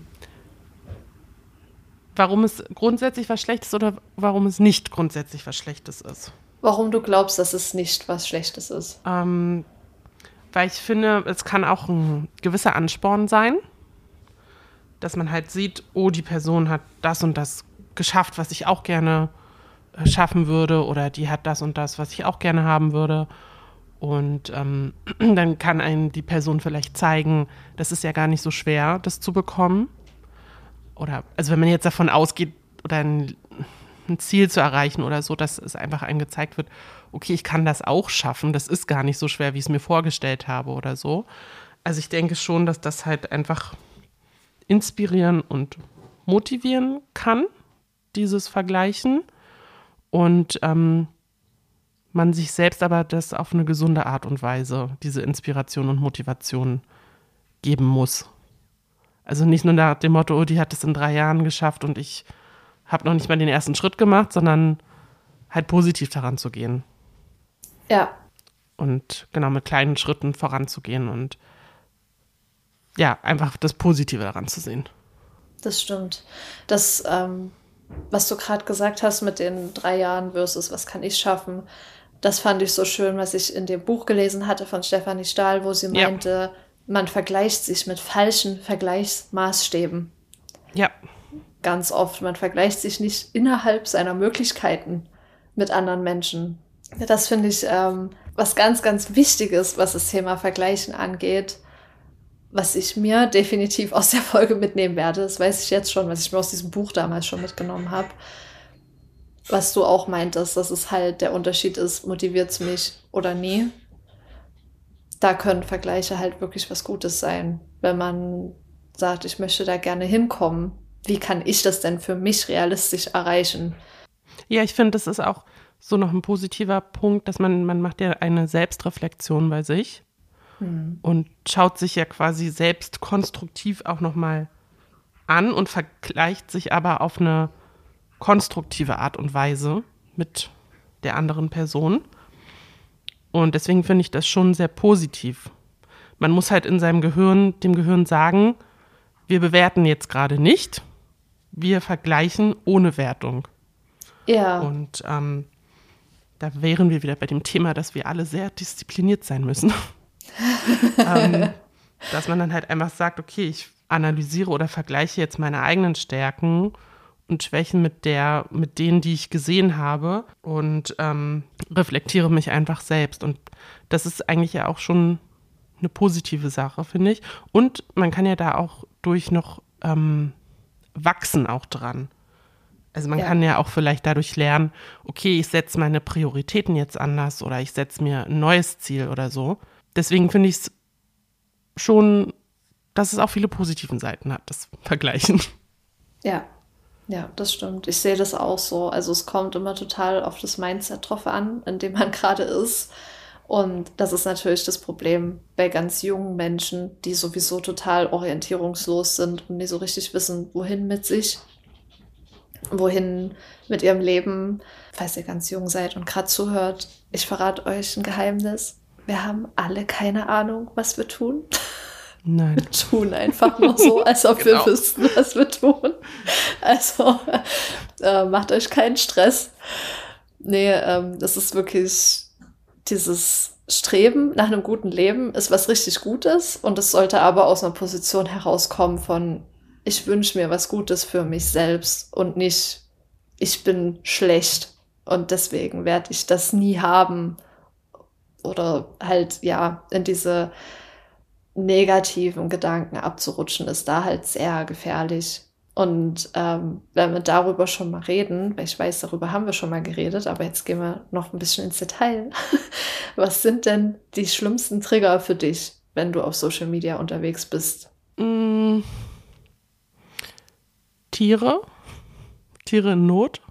Speaker 1: warum es grundsätzlich was Schlechtes oder warum es nicht grundsätzlich was Schlechtes ist?
Speaker 2: Warum du glaubst, dass es nicht was Schlechtes ist?
Speaker 1: Ähm, weil ich finde, es kann auch ein gewisser Ansporn sein, dass man halt sieht, oh, die Person hat das und das geschafft, was ich auch gerne äh, schaffen würde, oder die hat das und das, was ich auch gerne haben würde. Und ähm, dann kann einem die Person vielleicht zeigen, das ist ja gar nicht so schwer, das zu bekommen. Oder, also wenn man jetzt davon ausgeht, oder ein, ein Ziel zu erreichen oder so, dass es einfach einem gezeigt wird, okay, ich kann das auch schaffen, das ist gar nicht so schwer, wie ich es mir vorgestellt habe oder so. Also ich denke schon, dass das halt einfach inspirieren und motivieren kann, dieses Vergleichen. Und ähm, man sich selbst aber das auf eine gesunde Art und Weise, diese Inspiration und Motivation geben muss. Also nicht nur nach dem Motto, oh, die hat es in drei Jahren geschafft und ich habe noch nicht mal den ersten Schritt gemacht, sondern halt positiv daran zu gehen.
Speaker 2: Ja.
Speaker 1: Und genau mit kleinen Schritten voranzugehen und ja, einfach das Positive daran zu sehen.
Speaker 2: Das stimmt. Das, ähm, was du gerade gesagt hast mit den drei Jahren versus was kann ich schaffen, das fand ich so schön, was ich in dem Buch gelesen hatte von Stefanie Stahl, wo sie meinte, ja. man vergleicht sich mit falschen Vergleichsmaßstäben.
Speaker 1: Ja.
Speaker 2: Ganz oft. Man vergleicht sich nicht innerhalb seiner Möglichkeiten mit anderen Menschen. Das finde ich ähm, was ganz, ganz Wichtiges, was das Thema Vergleichen angeht, was ich mir definitiv aus der Folge mitnehmen werde. Das weiß ich jetzt schon, was ich mir aus diesem Buch damals schon mitgenommen habe. Was du auch meintest, dass es halt der Unterschied ist, motiviert es mich oder nie. Da können Vergleiche halt wirklich was Gutes sein. Wenn man sagt, ich möchte da gerne hinkommen, wie kann ich das denn für mich realistisch erreichen?
Speaker 1: Ja, ich finde, das ist auch so noch ein positiver Punkt, dass man, man macht ja eine Selbstreflexion bei sich hm. und schaut sich ja quasi selbst konstruktiv auch nochmal an und vergleicht sich aber auf eine konstruktive Art und Weise mit der anderen Person. Und deswegen finde ich das schon sehr positiv. Man muss halt in seinem Gehirn, dem Gehirn sagen, wir bewerten jetzt gerade nicht, wir vergleichen ohne Wertung.
Speaker 2: Ja.
Speaker 1: Und ähm, da wären wir wieder bei dem Thema, dass wir alle sehr diszipliniert sein müssen. ähm, dass man dann halt einfach sagt, okay, ich analysiere oder vergleiche jetzt meine eigenen Stärken und Schwächen mit der, mit denen, die ich gesehen habe und ähm, reflektiere mich einfach selbst. Und das ist eigentlich ja auch schon eine positive Sache, finde ich. Und man kann ja da auch durch noch ähm, wachsen auch dran. Also man ja. kann ja auch vielleicht dadurch lernen, okay, ich setze meine Prioritäten jetzt anders oder ich setze mir ein neues Ziel oder so. Deswegen finde ich es schon, dass es auch viele positiven Seiten hat, das Vergleichen.
Speaker 2: Ja. Ja, das stimmt. Ich sehe das auch so. Also es kommt immer total auf das Mindset drauf an, in dem man gerade ist. Und das ist natürlich das Problem bei ganz jungen Menschen, die sowieso total orientierungslos sind und nicht so richtig wissen, wohin mit sich. wohin mit ihrem Leben, falls ihr ganz jung seid und gerade zuhört. Ich verrate euch ein Geheimnis. Wir haben alle keine Ahnung, was wir tun.
Speaker 1: Nein.
Speaker 2: Wir tun einfach nur so, als ob genau. wir wüssten, was wir tun. Also äh, macht euch keinen Stress. Nee, ähm, das ist wirklich dieses Streben nach einem guten Leben ist was richtig Gutes und es sollte aber aus einer Position herauskommen von ich wünsche mir was Gutes für mich selbst und nicht ich bin schlecht und deswegen werde ich das nie haben oder halt ja in diese negativen Gedanken abzurutschen ist da halt sehr gefährlich. Und ähm, wenn wir darüber schon mal reden, weil ich weiß, darüber haben wir schon mal geredet, aber jetzt gehen wir noch ein bisschen ins Detail. Was sind denn die schlimmsten Trigger für dich, wenn du auf Social Media unterwegs bist?
Speaker 1: Mm, Tiere, Tiere in Not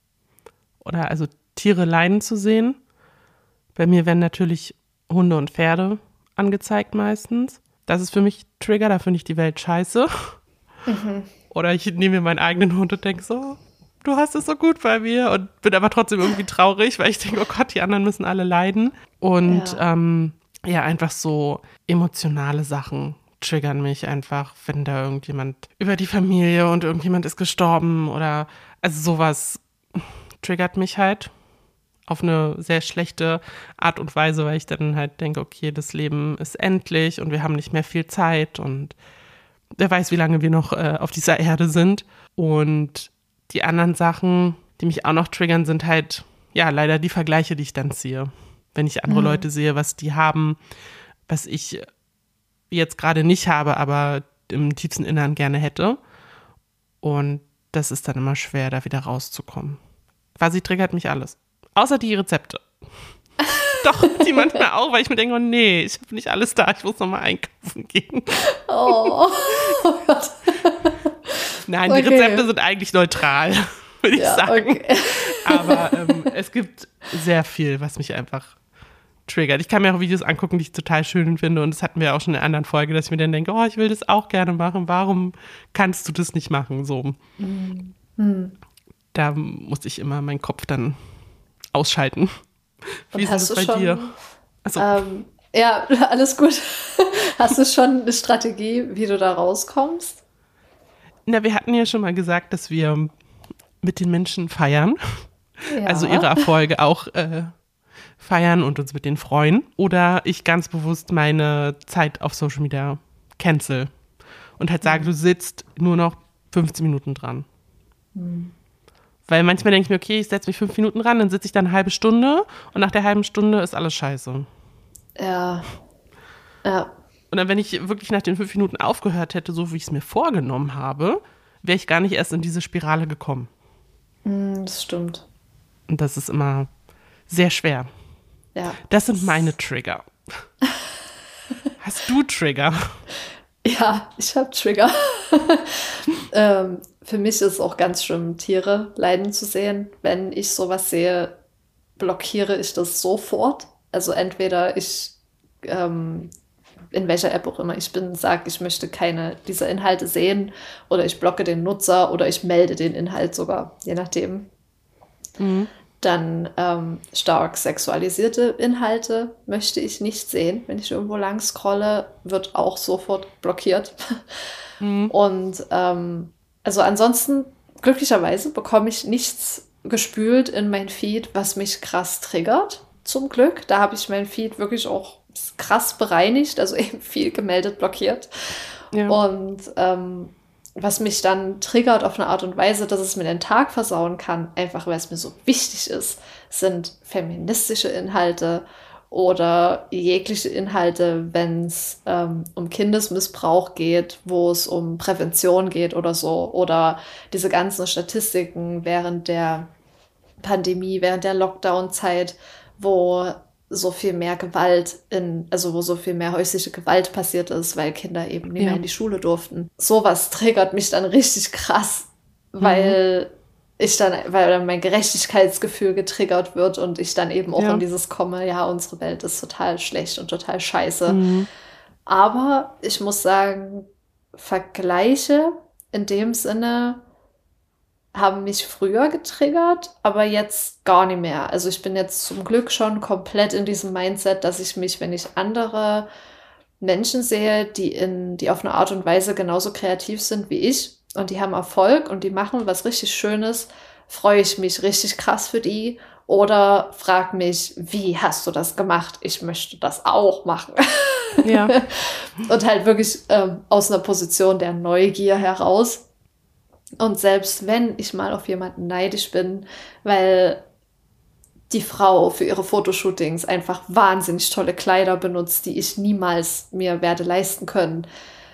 Speaker 1: oder also Tiere leiden zu sehen. Bei mir werden natürlich Hunde und Pferde angezeigt meistens. Das ist für mich Trigger, da finde ich die Welt scheiße. Mhm. Oder ich nehme mir meinen eigenen Hund und denke so, du hast es so gut bei mir und bin aber trotzdem irgendwie traurig, weil ich denke, oh Gott, die anderen müssen alle leiden. Und ja, ähm, ja einfach so emotionale Sachen triggern mich einfach, wenn da irgendjemand über die Familie und irgendjemand ist gestorben oder also sowas triggert mich halt auf eine sehr schlechte Art und Weise, weil ich dann halt denke, okay, das Leben ist endlich und wir haben nicht mehr viel Zeit und wer weiß, wie lange wir noch äh, auf dieser Erde sind. Und die anderen Sachen, die mich auch noch triggern, sind halt, ja, leider die Vergleiche, die ich dann ziehe. Wenn ich andere mhm. Leute sehe, was die haben, was ich jetzt gerade nicht habe, aber im tiefsten Innern gerne hätte. Und das ist dann immer schwer, da wieder rauszukommen. Quasi triggert mich alles. Außer die Rezepte. Doch, die manchmal auch, weil ich mir denke, oh nee, ich habe nicht alles da, ich muss nochmal einkaufen gehen. Oh, oh Gott. Nein, die okay. Rezepte sind eigentlich neutral, würde ja, ich sagen. Okay. Aber ähm, es gibt sehr viel, was mich einfach triggert. Ich kann mir auch Videos angucken, die ich total schön finde und das hatten wir auch schon in einer anderen Folge, dass ich mir dann denke, oh, ich will das auch gerne machen, warum kannst du das nicht machen? So. Mhm. Da muss ich immer meinen Kopf dann ausschalten. Wie ist das bei schon, dir?
Speaker 2: Also. Ähm, ja, alles gut. Hast du schon eine Strategie, wie du da rauskommst?
Speaker 1: Na, wir hatten ja schon mal gesagt, dass wir mit den Menschen feiern. Ja. Also ihre Erfolge auch äh, feiern und uns mit denen freuen. Oder ich ganz bewusst meine Zeit auf Social Media cancel. Und halt sage, mhm. du sitzt nur noch fünfzehn Minuten dran. Mhm. Weil manchmal denke ich mir, okay, ich setze mich fünf Minuten ran, dann sitze ich da eine halbe Stunde und nach der halben Stunde ist alles scheiße.
Speaker 2: Ja. Ja.
Speaker 1: Und dann, wenn ich wirklich nach den fünf Minuten aufgehört hätte, so wie ich es mir vorgenommen habe, wäre ich gar nicht erst in diese Spirale gekommen.
Speaker 2: Mm, das stimmt.
Speaker 1: Und das ist immer sehr schwer.
Speaker 2: Ja.
Speaker 1: Das sind meine Trigger. Hast du Trigger?
Speaker 2: Ja, ich habe Trigger. ähm, für mich ist es auch ganz schlimm, Tiere leiden zu sehen. Wenn ich sowas sehe, blockiere ich das sofort. Also entweder ich, ähm, in welcher App auch immer ich bin, sage, ich möchte keine dieser Inhalte sehen oder ich blocke den Nutzer oder ich melde den Inhalt sogar, je nachdem. Mhm. Dann ähm, stark sexualisierte Inhalte möchte ich nicht sehen. Wenn ich irgendwo lang scrolle, wird auch sofort blockiert. Mhm. Und ähm, also ansonsten, glücklicherweise, bekomme ich nichts gespült in mein Feed, was mich krass triggert. Zum Glück. Da habe ich mein Feed wirklich auch krass bereinigt, also eben viel gemeldet, blockiert. Ja. Und ähm, was mich dann triggert auf eine Art und Weise, dass es mir den Tag versauen kann, einfach weil es mir so wichtig ist, sind feministische Inhalte oder jegliche Inhalte, wenn es ähm, um Kindesmissbrauch geht, wo es um Prävention geht oder so, oder diese ganzen Statistiken während der Pandemie, während der Lockdown-Zeit, wo so viel mehr Gewalt in, also wo so viel mehr häusliche Gewalt passiert ist, weil Kinder eben nicht ja. mehr in die Schule durften. Sowas triggert mich dann richtig krass, weil mhm. ich dann, weil dann mein Gerechtigkeitsgefühl getriggert wird und ich dann eben auch ja. in dieses komme, ja, unsere Welt ist total schlecht und total scheiße. Mhm. Aber ich muss sagen, Vergleiche in dem Sinne haben mich früher getriggert, aber jetzt gar nicht mehr. Also ich bin jetzt zum Glück schon komplett in diesem Mindset, dass ich mich, wenn ich andere Menschen sehe, die in, die auf eine Art und Weise genauso kreativ sind wie ich und die haben Erfolg und die machen was richtig Schönes, freue ich mich richtig krass für die oder frag mich, wie hast du das gemacht? Ich möchte das auch machen.
Speaker 1: Ja.
Speaker 2: Und halt wirklich ähm, aus einer Position der Neugier heraus. Und selbst wenn ich mal auf jemanden neidisch bin, weil die Frau für ihre Fotoshootings einfach wahnsinnig tolle Kleider benutzt, die ich niemals mir werde leisten können,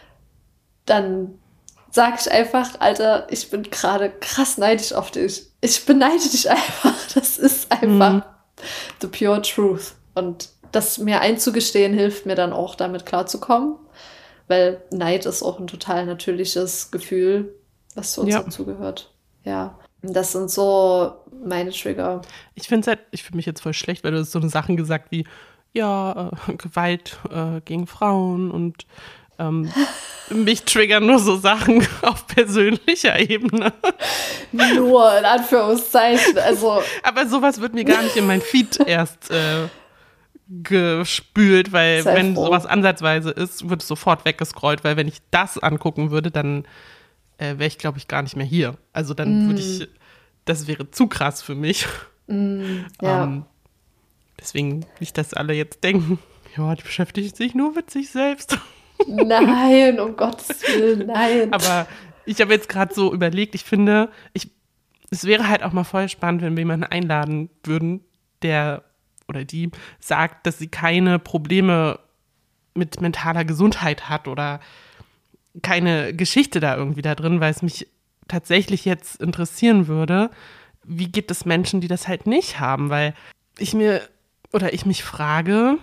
Speaker 2: dann sage ich einfach, Alter, ich bin gerade krass neidisch auf dich. Ich beneide dich einfach. Das ist einfach mhm. the pure truth. Und das mir einzugestehen, hilft mir dann auch, damit klarzukommen. Weil Neid ist auch ein total natürliches Gefühl, was zu uns
Speaker 1: ja.
Speaker 2: dazugehört. Ja. Und das sind so meine Trigger.
Speaker 1: Ich finde halt, ich fühle mich jetzt voll schlecht, weil du hast so eine Sachen gesagt wie, ja, äh, Gewalt äh, gegen Frauen und ähm, mich triggern nur so Sachen auf persönlicher Ebene.
Speaker 2: Nur in Anführungszeichen. Also.
Speaker 1: Aber sowas wird mir gar nicht in mein Feed erst äh, gespült, weil
Speaker 2: Sei
Speaker 1: wenn
Speaker 2: froh.
Speaker 1: sowas ansatzweise ist, wird es sofort weggescrollt, weil wenn ich das angucken würde, dann äh, wäre ich, glaube ich, gar nicht mehr hier. Also dann mm. würde ich, das wäre zu krass für mich.
Speaker 2: Mm, ja.
Speaker 1: ähm, deswegen nicht, dass alle jetzt denken, ja, die beschäftigt sich nur mit sich selbst.
Speaker 2: Nein, um Gottes Willen, nein.
Speaker 1: Aber ich habe jetzt gerade so überlegt, ich finde, ich, es wäre halt auch mal voll spannend, wenn wir jemanden einladen würden, der oder die sagt, dass sie keine Probleme mit mentaler Gesundheit hat oder keine Geschichte da irgendwie da drin, weil es mich tatsächlich jetzt interessieren würde, wie geht es Menschen, die das halt nicht haben, weil ich mir oder ich mich frage,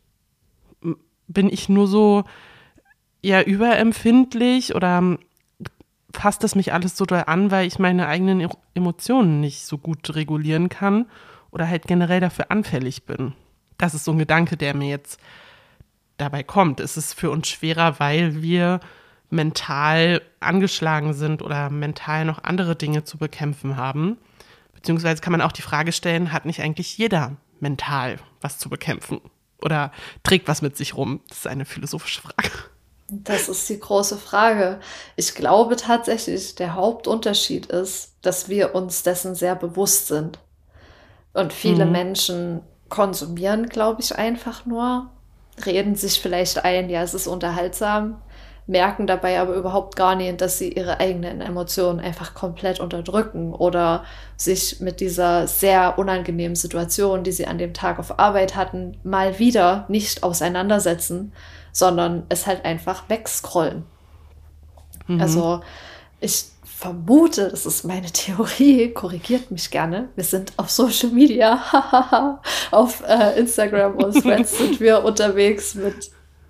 Speaker 1: bin ich nur so ja überempfindlich oder fasst das mich alles so doll an, weil ich meine eigenen Emotionen nicht so gut regulieren kann oder halt generell dafür anfällig bin. Das ist so ein Gedanke, der mir jetzt dabei kommt. Es ist für uns schwerer, weil wir mental angeschlagen sind oder mental noch andere Dinge zu bekämpfen haben. Beziehungsweise kann man auch die Frage stellen, hat nicht eigentlich jeder mental was zu bekämpfen? Oder trägt was mit sich rum? Das ist eine philosophische Frage.
Speaker 2: Das ist die große Frage. Ich glaube tatsächlich, der Hauptunterschied ist, dass wir uns dessen sehr bewusst sind. Und viele mhm. Menschen konsumieren, glaube ich, einfach nur, reden sich vielleicht ein, ja, es ist unterhaltsam, merken dabei aber überhaupt gar nicht, dass sie ihre eigenen Emotionen einfach komplett unterdrücken oder sich mit dieser sehr unangenehmen Situation, die sie an dem Tag auf Arbeit hatten, mal wieder nicht auseinandersetzen, sondern es halt einfach wegscrollen. Mhm. Also ich vermute, das ist meine Theorie, korrigiert mich gerne. Wir sind auf Social Media, auf äh, Instagram und Threads sind wir unterwegs mit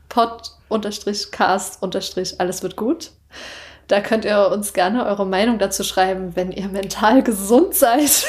Speaker 2: pod-cast- alles wird gut. Da könnt ihr uns gerne eure Meinung dazu schreiben, wenn ihr mental gesund seid,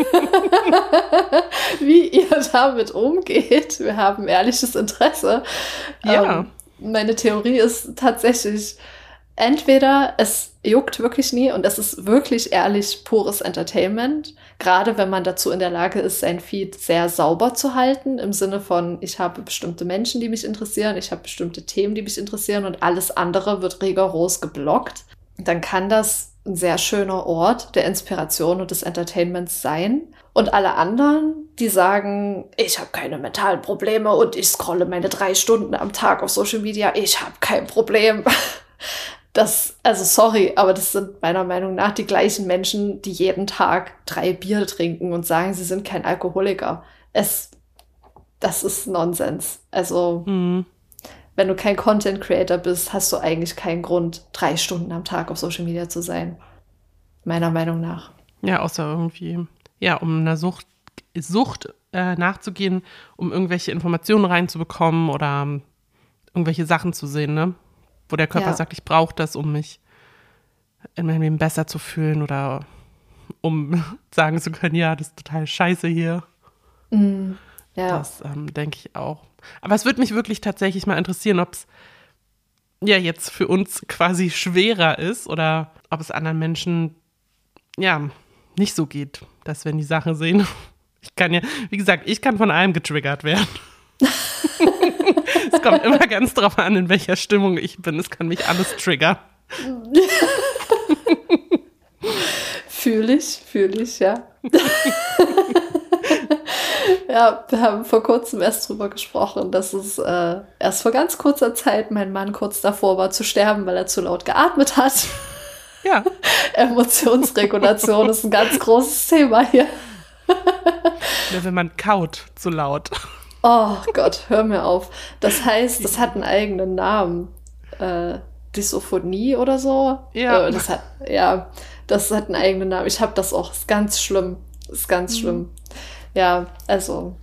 Speaker 2: wie ihr damit umgeht. Wir haben ehrliches Interesse.
Speaker 1: Ja.
Speaker 2: Ähm, meine Theorie ist tatsächlich, entweder es juckt wirklich nie und es ist wirklich ehrlich pures Entertainment, gerade wenn man dazu in der Lage ist, sein Feed sehr sauber zu halten, im Sinne von, ich habe bestimmte Menschen, die mich interessieren, ich habe bestimmte Themen, die mich interessieren und alles andere wird rigoros geblockt. Dann kann das ein sehr schöner Ort der Inspiration und des Entertainments sein. Und alle anderen, die sagen, ich habe keine mentalen Probleme und ich scrolle meine drei Stunden am Tag auf Social Media, ich habe kein Problem. Das, also sorry, aber das sind meiner Meinung nach die gleichen Menschen, die jeden Tag drei Bier trinken und sagen, sie sind kein Alkoholiker. Es, das ist Nonsens. Also, mhm. wenn du kein Content Creator bist, hast du eigentlich keinen Grund, drei Stunden am Tag auf Social Media zu sein. Meiner Meinung nach.
Speaker 1: Ja, außer irgendwie, ja, um einer Sucht, Sucht äh, nachzugehen, um irgendwelche Informationen reinzubekommen oder irgendwelche Sachen zu sehen, ne? Wo der Körper ja. sagt, ich brauche das, um mich in meinem Leben besser zu fühlen oder um sagen zu können, ja, das ist total scheiße hier.
Speaker 2: Mm, ja.
Speaker 1: Das ähm, denke ich auch. Aber es würde mich wirklich tatsächlich mal interessieren, ob es ja jetzt für uns quasi schwerer ist oder ob es anderen Menschen ja, nicht so geht, dass wenn die Sache sehen. Ich kann ja, wie gesagt, ich kann von allem getriggert werden. Es kommt immer ganz drauf an, in welcher Stimmung ich bin. Es kann mich alles triggern.
Speaker 2: Fühle ich, fühle ich, ja. Ja, wir haben vor kurzem erst drüber gesprochen, dass es äh, erst vor ganz kurzer Zeit mein Mann kurz davor war zu sterben, weil er zu laut geatmet hat.
Speaker 1: Ja.
Speaker 2: Emotionsregulation ist ein ganz großes Thema hier.
Speaker 1: Ja, wenn man kaut, zu laut.
Speaker 2: Oh Gott, hör mir auf. Das heißt, das hat einen eigenen Namen. Äh, Dysophonie oder so.
Speaker 1: Ja.
Speaker 2: Äh, das hat, ja, das hat einen eigenen Namen. Ich habe das auch. Ist ganz schlimm. Ist ganz mhm. schlimm. Ja, also.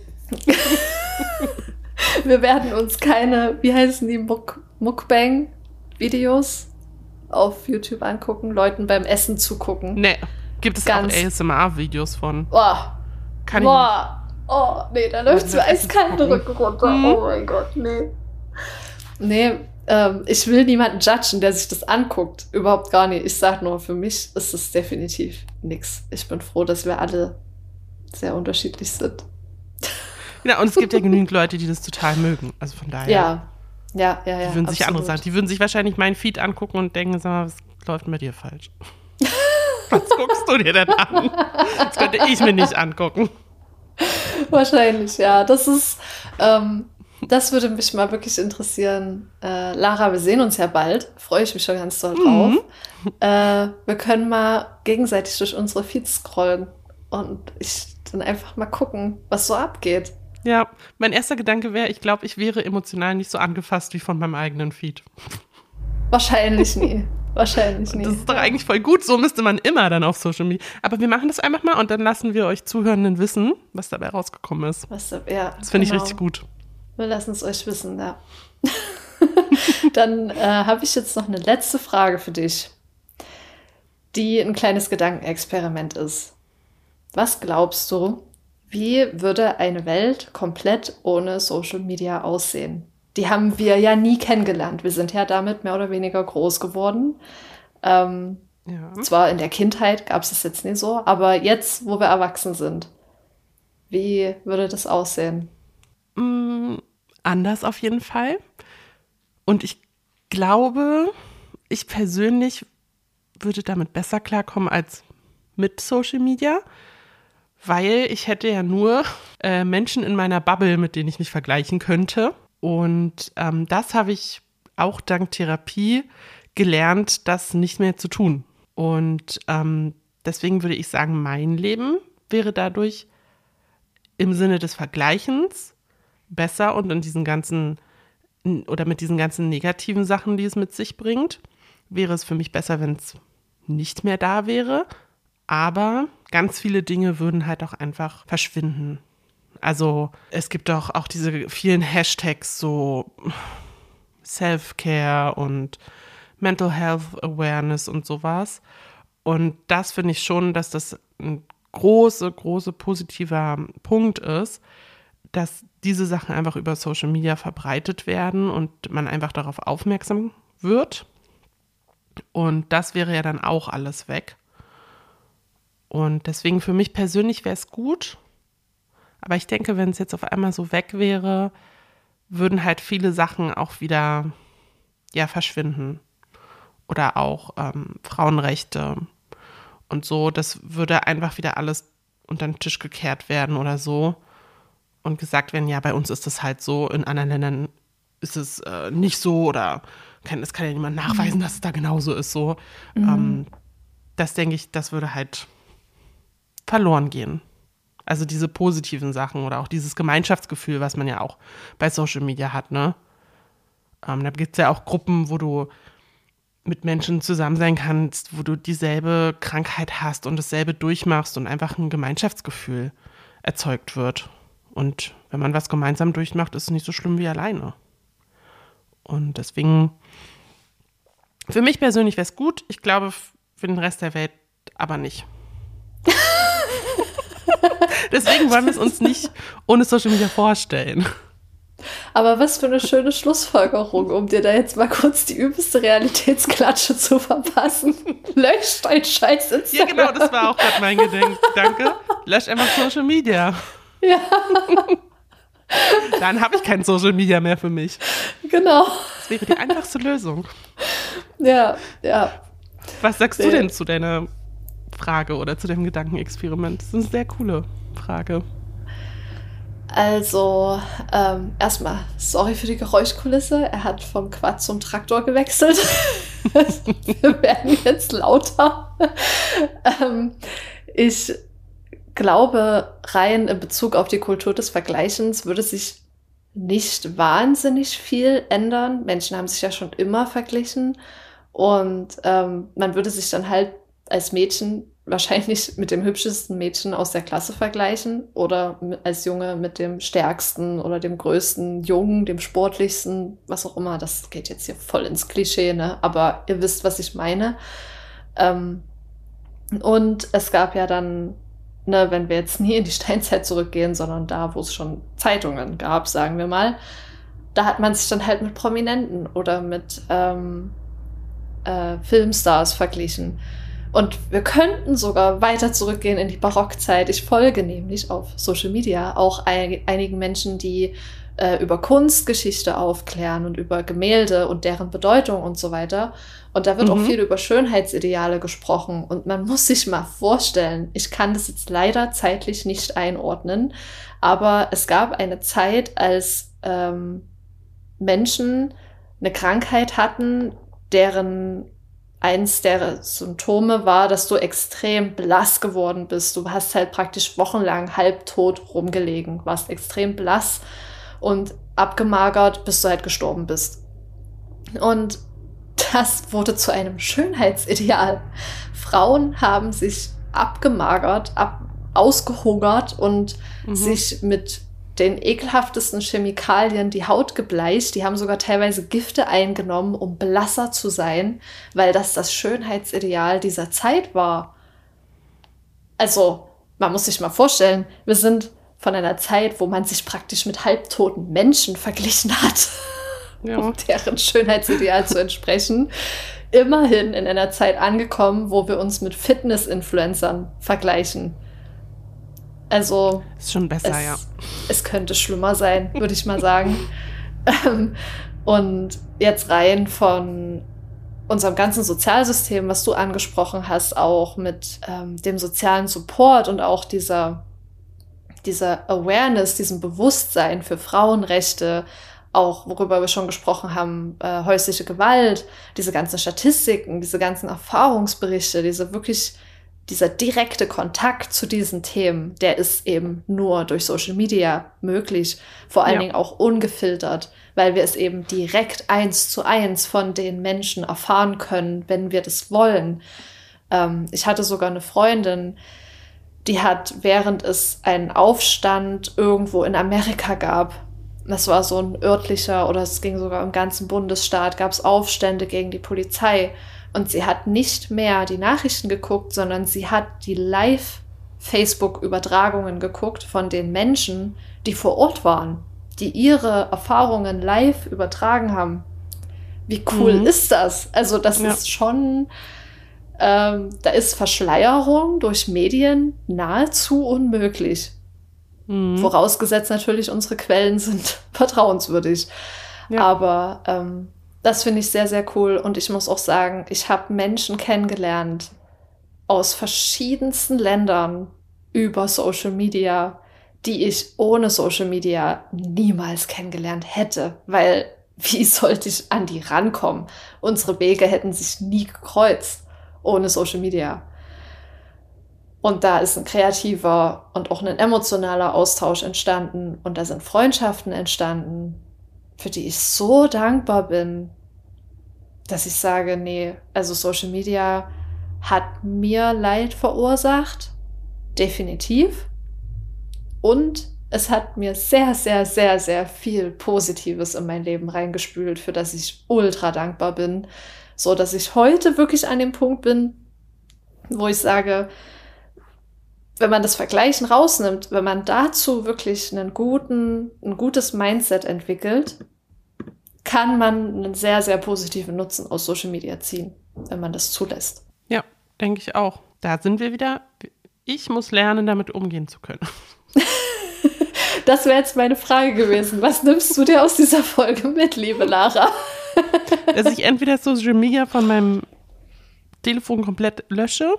Speaker 2: Wir werden uns keine, wie heißen die, Muk- Mukbang-Videos auf YouTube angucken, Leuten beim Essen zugucken.
Speaker 1: Nee, gibt es ganz auch A S M R-Videos von.
Speaker 2: Oh.
Speaker 1: Kann
Speaker 2: Boah. Ich nicht. Oh, nee, da läuft mir eiskalt den Rücken runter. Hm. Oh mein Gott, nee. Nee, ähm, ich will niemanden judgen, der sich das anguckt. Überhaupt gar nicht. Ich sag nur, für mich ist es definitiv nix. Ich bin froh, dass wir alle sehr unterschiedlich sind.
Speaker 1: Ja, und es gibt ja genügend Leute, die das total mögen. Also von daher.
Speaker 2: Ja, ja, ja, ja.
Speaker 1: Die würden sich andere sagen. Die würden sich wahrscheinlich meinen Feed angucken und denken, sag mal, was läuft denn bei dir falsch? Was guckst du dir denn an? Das könnte ich mir nicht angucken.
Speaker 2: Wahrscheinlich, ja. Das ist, ähm, das würde mich mal wirklich interessieren. Äh, Lara, wir sehen uns ja bald. Freue ich mich schon ganz doll drauf. Mhm. Äh, wir können mal gegenseitig durch unsere Feeds scrollen und ich dann einfach mal gucken, was so abgeht.
Speaker 1: Ja, mein erster Gedanke wäre, ich glaube, ich wäre emotional nicht so angefasst wie von meinem eigenen Feed.
Speaker 2: Wahrscheinlich nie. Wahrscheinlich nie.
Speaker 1: Das ist doch eigentlich voll gut, so müsste man immer dann auf Social Media. Aber wir machen das einfach mal und dann lassen wir euch Zuhörenden wissen, was dabei rausgekommen ist.
Speaker 2: Was da, ja,
Speaker 1: das finde
Speaker 2: genau.
Speaker 1: ich richtig gut.
Speaker 2: Wir lassen es euch wissen, ja. Dann äh, habe ich jetzt noch eine letzte Frage für dich, die ein kleines Gedankenexperiment ist. Was glaubst du, wie würde eine Welt komplett ohne Social Media aussehen? Die haben wir ja nie kennengelernt. Wir sind ja damit mehr oder weniger groß geworden. Ähm, ja. Zwar in der Kindheit gab es das jetzt nicht so, aber jetzt, wo wir erwachsen sind, wie würde das aussehen?
Speaker 1: Mm, anders auf jeden Fall. Und ich glaube, ich persönlich würde damit besser klarkommen als mit Social Media, weil ich hätte ja nur äh, Menschen in meiner Bubble, mit denen ich mich vergleichen könnte. Und ähm, das habe ich auch dank Therapie gelernt, das nicht mehr zu tun. Und ähm, deswegen würde ich sagen, mein Leben wäre dadurch im Sinne des Vergleichens besser und in diesen ganzen oder mit diesen ganzen negativen Sachen, die es mit sich bringt, wäre es für mich besser, wenn es nicht mehr da wäre. Aber ganz viele Dinge würden halt auch einfach verschwinden. Also es gibt doch auch diese vielen Hashtags, so Self-Care und Mental Health Awareness und sowas. Und das finde ich schon, dass das ein großer, großer positiver Punkt ist, dass diese Sachen einfach über Social Media verbreitet werden und man einfach darauf aufmerksam wird. Und das wäre ja dann auch alles weg. Und deswegen für mich persönlich wäre es gut. Aber ich denke, wenn es jetzt auf einmal so weg wäre, würden halt viele Sachen auch wieder ja, verschwinden. Oder auch ähm, Frauenrechte und so. Das würde einfach wieder alles unter den Tisch gekehrt werden oder so. Und gesagt werden, ja, bei uns ist das halt so, in anderen Ländern ist es äh, nicht so oder kann, es kann ja niemand nachweisen, mhm. dass es da genauso ist. So. Mhm. Ähm, das denke ich, das würde halt verloren gehen. Also diese positiven Sachen oder auch dieses Gemeinschaftsgefühl, was man ja auch bei Social Media hat, ne? Ähm, da gibt es ja auch Gruppen, wo du mit Menschen zusammen sein kannst, wo du dieselbe Krankheit hast und dasselbe durchmachst und einfach ein Gemeinschaftsgefühl erzeugt wird. Und wenn man was gemeinsam durchmacht, ist es nicht so schlimm wie alleine. Und deswegen, für mich persönlich wäre es gut. Ich glaube, für den Rest der Welt aber nicht. Deswegen wollen wir es uns nicht ohne Social Media vorstellen.
Speaker 2: Aber was für eine schöne Schlussfolgerung, um dir da jetzt mal kurz die übelste Realitätsklatsche zu verpassen. Löscht dein Scheiß Instagram.
Speaker 1: Ja, genau, das war auch gerade mein Gedanke. Löscht einfach Social Media.
Speaker 2: Ja.
Speaker 1: Dann habe ich kein Social Media mehr für mich.
Speaker 2: Genau.
Speaker 1: Das wäre die einfachste Lösung.
Speaker 2: Ja, ja.
Speaker 1: Was sagst du denn zu deiner Frage oder zu dem Gedankenexperiment? Das ist eine sehr coole Frage.
Speaker 2: Also, ähm, erstmal, sorry für die Geräuschkulisse. Er hat vom Quad zum Traktor gewechselt. Wir werden jetzt lauter. ähm, ich glaube, rein in Bezug auf die Kultur des Vergleichens würde sich nicht wahnsinnig viel ändern. Menschen haben sich ja schon immer verglichen. Und ähm, man würde sich dann halt als Mädchen wahrscheinlich mit dem hübschesten Mädchen aus der Klasse vergleichen oder als Junge mit dem stärksten oder dem größten Jungen, dem sportlichsten, was auch immer. Das geht jetzt hier voll ins Klischee, ne? Aber ihr wisst, was ich meine. Ähm, und es gab ja dann, ne, wenn wir jetzt nie in die Steinzeit zurückgehen, sondern da, wo es schon Zeitungen gab, sagen wir mal, da hat man sich dann halt mit Prominenten oder mit ähm, äh, Filmstars verglichen. Und wir könnten sogar weiter zurückgehen in die Barockzeit. Ich folge nämlich auf Social Media auch ein, einigen Menschen, die äh, über Kunstgeschichte aufklären und über Gemälde und deren Bedeutung und so weiter. Und da wird mhm. auch viel über Schönheitsideale gesprochen. Und man muss sich mal vorstellen, ich kann das jetzt leider zeitlich nicht einordnen, aber es gab eine Zeit, als ähm, Menschen eine Krankheit hatten, deren eins der Symptome war, dass du extrem blass geworden bist. Du hast halt praktisch wochenlang halbtot rumgelegen, warst extrem blass und abgemagert, bis du halt gestorben bist. Und das wurde zu einem Schönheitsideal. Frauen haben sich abgemagert, ab, ausgehungert und mhm. sich mit den ekelhaftesten Chemikalien die Haut gebleicht. Die haben sogar teilweise Gifte eingenommen, um blasser zu sein, weil das das Schönheitsideal dieser Zeit war. Also, man muss sich mal vorstellen, wir sind von einer Zeit, wo man sich praktisch mit halbtoten Menschen verglichen hat, ja. um deren Schönheitsideal zu entsprechen. Immerhin in einer Zeit angekommen, wo wir uns mit Fitness-Influencern vergleichen. Also
Speaker 1: ist schon besser,
Speaker 2: es,
Speaker 1: ja.
Speaker 2: Es könnte schlimmer sein, würde ich mal sagen. Und jetzt rein von unserem ganzen Sozialsystem, was du angesprochen hast, auch mit ähm, dem sozialen Support und auch dieser, dieser Awareness, diesem Bewusstsein für Frauenrechte, auch worüber wir schon gesprochen haben, äh, häusliche Gewalt, diese ganzen Statistiken, diese ganzen Erfahrungsberichte, diese wirklich dieser direkte Kontakt zu diesen Themen, der ist eben nur durch Social Media möglich, vor allen ja. Dingen auch ungefiltert, weil wir es eben direkt eins zu eins von den Menschen erfahren können, wenn wir das wollen. Ähm, ich hatte sogar eine Freundin, die hat, während es einen Aufstand irgendwo in Amerika gab, das war so ein örtlicher oder es ging sogar im ganzen Bundesstaat, gab es Aufstände gegen die Polizei. Und sie hat nicht mehr die Nachrichten geguckt, sondern sie hat die Live-Facebook-Übertragungen geguckt von den Menschen, die vor Ort waren, die ihre Erfahrungen live übertragen haben. Wie cool mhm. ist das? Also das ja. ist schon, ähm, da ist Verschleierung durch Medien nahezu unmöglich. Mhm. Vorausgesetzt natürlich, unsere Quellen sind vertrauenswürdig. Ja. Aber ähm, das finde ich sehr, sehr cool. Und ich muss auch sagen, ich habe Menschen kennengelernt aus verschiedensten Ländern über Social Media, die ich ohne Social Media niemals kennengelernt hätte. Weil wie sollte ich an die rankommen? Unsere Wege hätten sich nie gekreuzt ohne Social Media. Und da ist ein kreativer und auch ein emotionaler Austausch entstanden. Und da sind Freundschaften entstanden, für die ich so dankbar bin, dass ich sage, nee, also Social Media hat mir Leid verursacht, definitiv. Und es hat mir sehr, sehr, sehr, sehr viel Positives in mein Leben reingespült, für das ich ultra dankbar bin, so dass ich heute wirklich an dem Punkt bin, wo ich sage, wenn man das Vergleichen rausnimmt, wenn man dazu wirklich einen guten, ein gutes Mindset entwickelt, kann man einen sehr, sehr positiven Nutzen aus Social Media ziehen, wenn man das zulässt.
Speaker 1: Ja, denke ich auch. Da sind wir wieder. Ich muss lernen, damit umgehen zu können.
Speaker 2: Das wäre jetzt meine Frage gewesen. Was nimmst du dir aus dieser Folge mit, liebe Lara?
Speaker 1: Dass ich entweder Social Media von meinem Telefon komplett lösche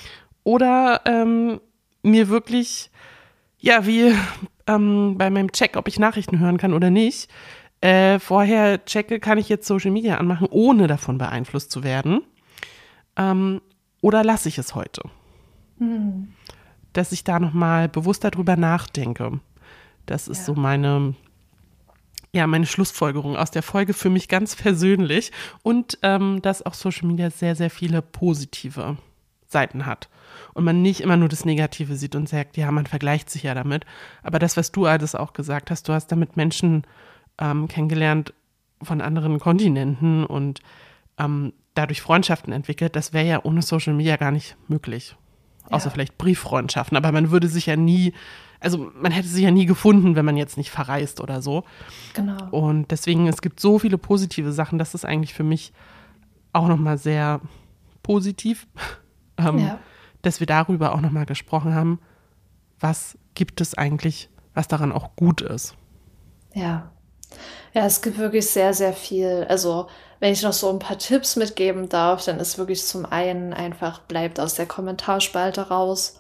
Speaker 1: oder ähm, mir wirklich, ja, wie ähm, bei meinem Check, ob ich Nachrichten hören kann oder nicht, äh, vorher checke, kann ich jetzt Social Media anmachen, ohne davon beeinflusst zu werden. Ähm, oder lasse ich es heute?
Speaker 2: Hm.
Speaker 1: Dass ich da nochmal bewusster drüber nachdenke. Das ist ja. so meine, ja, meine Schlussfolgerung aus der Folge für mich ganz persönlich. Und ähm, dass auch Social Media sehr, sehr viele positive Seiten hat. Und man nicht immer nur das Negative sieht und sagt, ja, man vergleicht sich ja damit. Aber das, was du alles auch gesagt hast, du hast damit Menschen ähm, kennengelernt von anderen Kontinenten und ähm, dadurch Freundschaften entwickelt. Das wäre ja ohne Social Media gar nicht möglich. Außer ja. vielleicht Brieffreundschaften. Aber man würde sich ja nie, also man hätte sich ja nie gefunden, wenn man jetzt nicht verreist oder so.
Speaker 2: Genau.
Speaker 1: Und deswegen, es gibt so viele positive Sachen. Das ist eigentlich für mich auch nochmal sehr positiv, ähm, ja. dass wir darüber auch nochmal gesprochen haben, was gibt es eigentlich, was daran auch gut ist.
Speaker 2: Ja. Ja, es gibt wirklich sehr, sehr viel. Also wenn ich noch so ein paar Tipps mitgeben darf, dann ist wirklich zum einen einfach, bleibt aus der Kommentarspalte raus.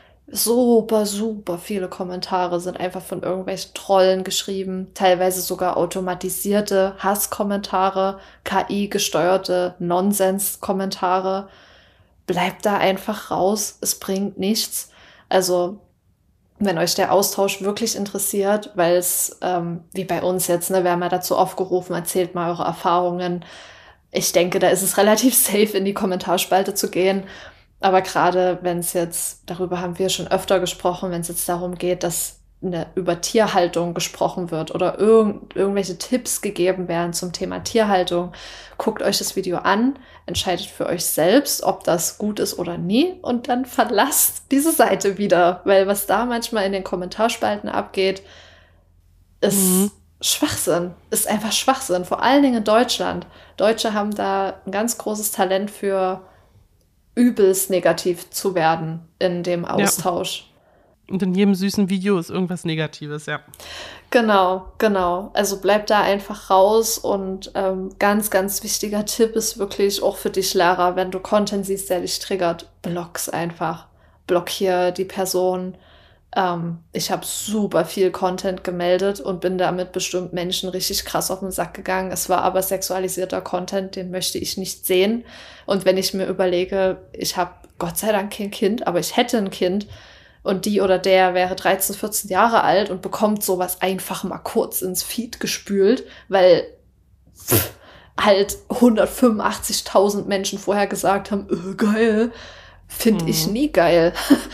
Speaker 2: Super, super viele Kommentare sind einfach von irgendwelchen Trollen geschrieben, teilweise sogar automatisierte Hasskommentare, K I-gesteuerte Nonsens-Kommentare. Bleibt da einfach raus, es bringt nichts. Also wenn euch der Austausch wirklich interessiert, weil es, ähm, wie bei uns jetzt, ne, wir haben ja dazu aufgerufen, erzählt mal eure Erfahrungen. Ich denke, da ist es relativ safe, in die Kommentarspalte zu gehen. Aber gerade wenn es jetzt, darüber haben wir schon öfter gesprochen, wenn es jetzt darum geht, dass eine, über Tierhaltung gesprochen wird oder irgend, irgendwelche Tipps gegeben werden zum Thema Tierhaltung, guckt euch das Video an, entscheidet für euch selbst, ob das gut ist oder nie und dann verlasst diese Seite wieder, weil was da manchmal in den Kommentarspalten abgeht, ist mhm. Schwachsinn, ist einfach Schwachsinn, vor allen Dingen in Deutschland. Deutsche haben da ein ganz großes Talent für übelst negativ zu werden in dem Austausch.
Speaker 1: Ja. Und in jedem süßen Video ist irgendwas Negatives, ja.
Speaker 2: Genau, genau. Also bleib da einfach raus und ähm, ganz, ganz wichtiger Tipp ist wirklich auch für dich, Lara, wenn du Content siehst, der dich triggert, block's einfach. Blockier die Person. Ähm, ich habe super viel Content gemeldet und bin damit bestimmt Menschen richtig krass auf den Sack gegangen. Es war aber sexualisierter Content, den möchte ich nicht sehen. Und wenn ich mir überlege, ich habe Gott sei Dank kein Kind, aber ich hätte ein Kind und die oder der wäre dreizehn, vierzehn Jahre alt und bekommt sowas einfach mal kurz ins Feed gespült, weil pff, halt hundertfünfundachtzigtausend Menschen vorher gesagt haben, öh, geil, finde mhm. ich nie geil.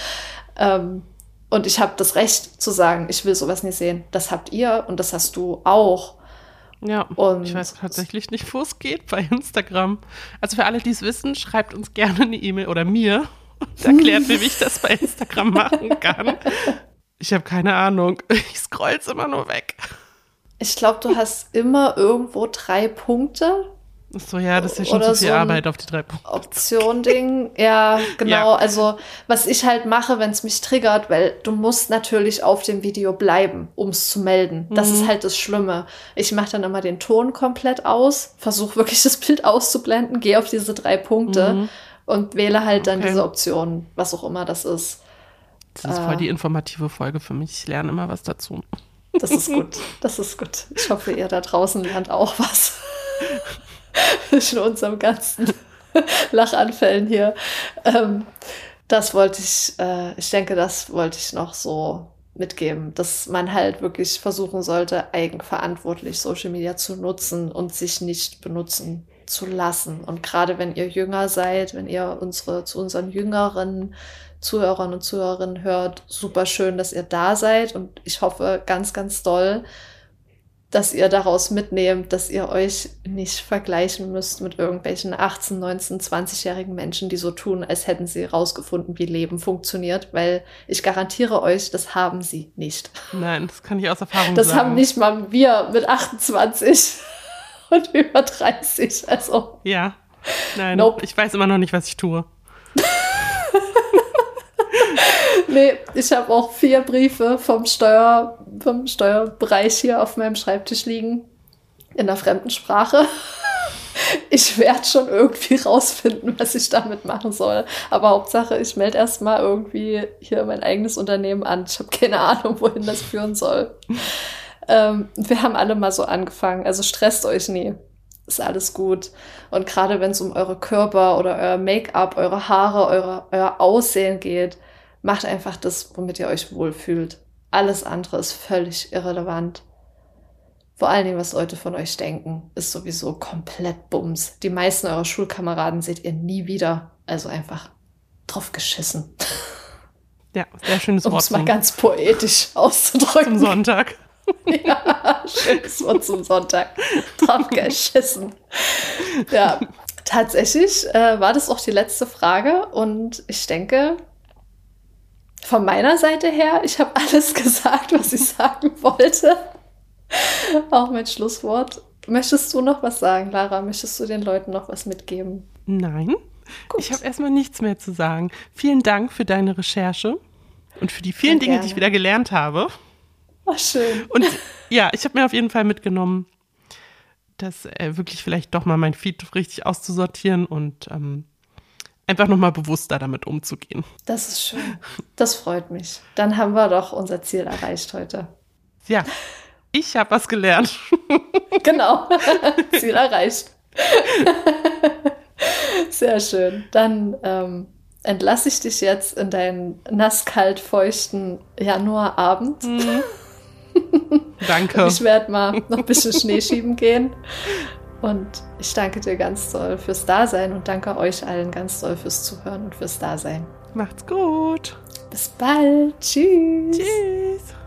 Speaker 2: ähm, Und ich habe das Recht zu sagen, ich will sowas nicht sehen. Das habt ihr und das hast du auch.
Speaker 1: Ja, und ich weiß tatsächlich nicht, wo es geht bei Instagram. Also für alle, die es wissen, schreibt uns gerne eine E-Mail oder mir und erklärt mir, wie ich das bei Instagram machen kann. Ich habe keine Ahnung. Ich scroll's immer nur weg.
Speaker 2: Ich glaube, du hast immer irgendwo drei Punkte.
Speaker 1: So, ja, das ist ja schon zu viel so Arbeit auf die drei Punkte.
Speaker 2: Option-Ding, ja, genau. Ja. Also, was ich halt mache, wenn es mich triggert, weil du musst natürlich auf dem Video bleiben, um es zu melden. Das mhm. ist halt das Schlimme. Ich mache dann immer den Ton komplett aus, versuche wirklich das Bild auszublenden, gehe auf diese drei Punkte mhm. und wähle halt dann okay. diese Option, was auch immer das ist.
Speaker 1: Das ist äh, voll die informative Folge für mich. Ich lerne immer was dazu.
Speaker 2: Das ist gut, das ist gut. Ich hoffe, ihr da draußen lernt auch was. Zwischen unserem ganzen Lachanfällen hier. Ähm, das wollte ich, äh, ich denke, das wollte ich noch so mitgeben, dass man halt wirklich versuchen sollte, eigenverantwortlich Social Media zu nutzen und sich nicht benutzen zu lassen. Und gerade wenn ihr jünger seid, wenn ihr unsere zu unseren jüngeren Zuhörern und Zuhörerinnen hört, super schön, dass ihr da seid und ich hoffe ganz, ganz doll, dass ihr daraus mitnehmt, dass ihr euch nicht vergleichen müsst mit irgendwelchen achtzehn-, neunzehn-, zwanzigjährigen Menschen, die so tun, als hätten sie rausgefunden, wie Leben funktioniert, weil ich garantiere euch, das haben sie nicht.
Speaker 1: Nein, das kann ich aus Erfahrung
Speaker 2: das
Speaker 1: sagen.
Speaker 2: Das haben nicht mal wir mit achtundzwanzig und über dreißig, also.
Speaker 1: Ja, nein,
Speaker 2: nope.
Speaker 1: Ich weiß immer noch nicht, was ich tue.
Speaker 2: Nee, ich habe auch vier Briefe vom, Steuer, vom Steuerbereich hier auf meinem Schreibtisch liegen, in einer fremden Sprache. Ich werde schon irgendwie rausfinden, was ich damit machen soll. Aber Hauptsache, ich melde erstmal irgendwie hier mein eigenes Unternehmen an. Ich habe keine Ahnung, wohin das führen soll. Ähm, wir haben alle mal so angefangen, also stresst euch nie. Ist alles gut. Und gerade wenn es um eure Körper oder euer Make-up, eure Haare, eure, euer Aussehen geht, macht einfach das, womit ihr euch wohlfühlt. Alles andere ist völlig irrelevant. Vor allen Dingen, was Leute von euch denken, ist sowieso komplett Bums. Die meisten eurer Schulkameraden seht ihr nie wieder. Also einfach drauf geschissen.
Speaker 1: Ja, sehr schönes Wort.
Speaker 2: Um es mal ganz poetisch auszudrücken.
Speaker 1: Zum Sonntag.
Speaker 2: Ja, schönes Wort zum Sonntag. Drauf geschissen. Ja, tatsächlich äh, war das auch die letzte Frage. Und ich denke, von meiner Seite her, ich habe alles gesagt, was ich sagen wollte. Auch mein Schlusswort. Möchtest du noch was sagen, Lara? Möchtest du den Leuten noch was mitgeben?
Speaker 1: Nein, Gut. Ich habe erstmal nichts mehr zu sagen. Vielen Dank für deine Recherche und für die vielen Dinge, die ich wieder gelernt habe.
Speaker 2: Ach, schön.
Speaker 1: Und ja, ich habe mir auf jeden Fall mitgenommen, dass äh, wirklich vielleicht doch mal mein Feed richtig auszusortieren und ähm, einfach nochmal bewusster damit umzugehen.
Speaker 2: Das ist schön. Das freut mich. Dann haben wir doch unser Ziel erreicht heute.
Speaker 1: Ja, ich habe was gelernt.
Speaker 2: Genau, Ziel erreicht. Sehr schön. Dann ähm, entlasse ich dich jetzt in deinen nasskalt-feuchten Januarabend.
Speaker 1: Mhm. Danke.
Speaker 2: Ich werde mal noch ein bisschen Schnee schieben gehen. Und ich danke dir ganz doll fürs Dasein und danke euch allen ganz doll fürs Zuhören und fürs Dasein.
Speaker 1: Macht's gut.
Speaker 2: Bis bald. Tschüss.
Speaker 1: Tschüss.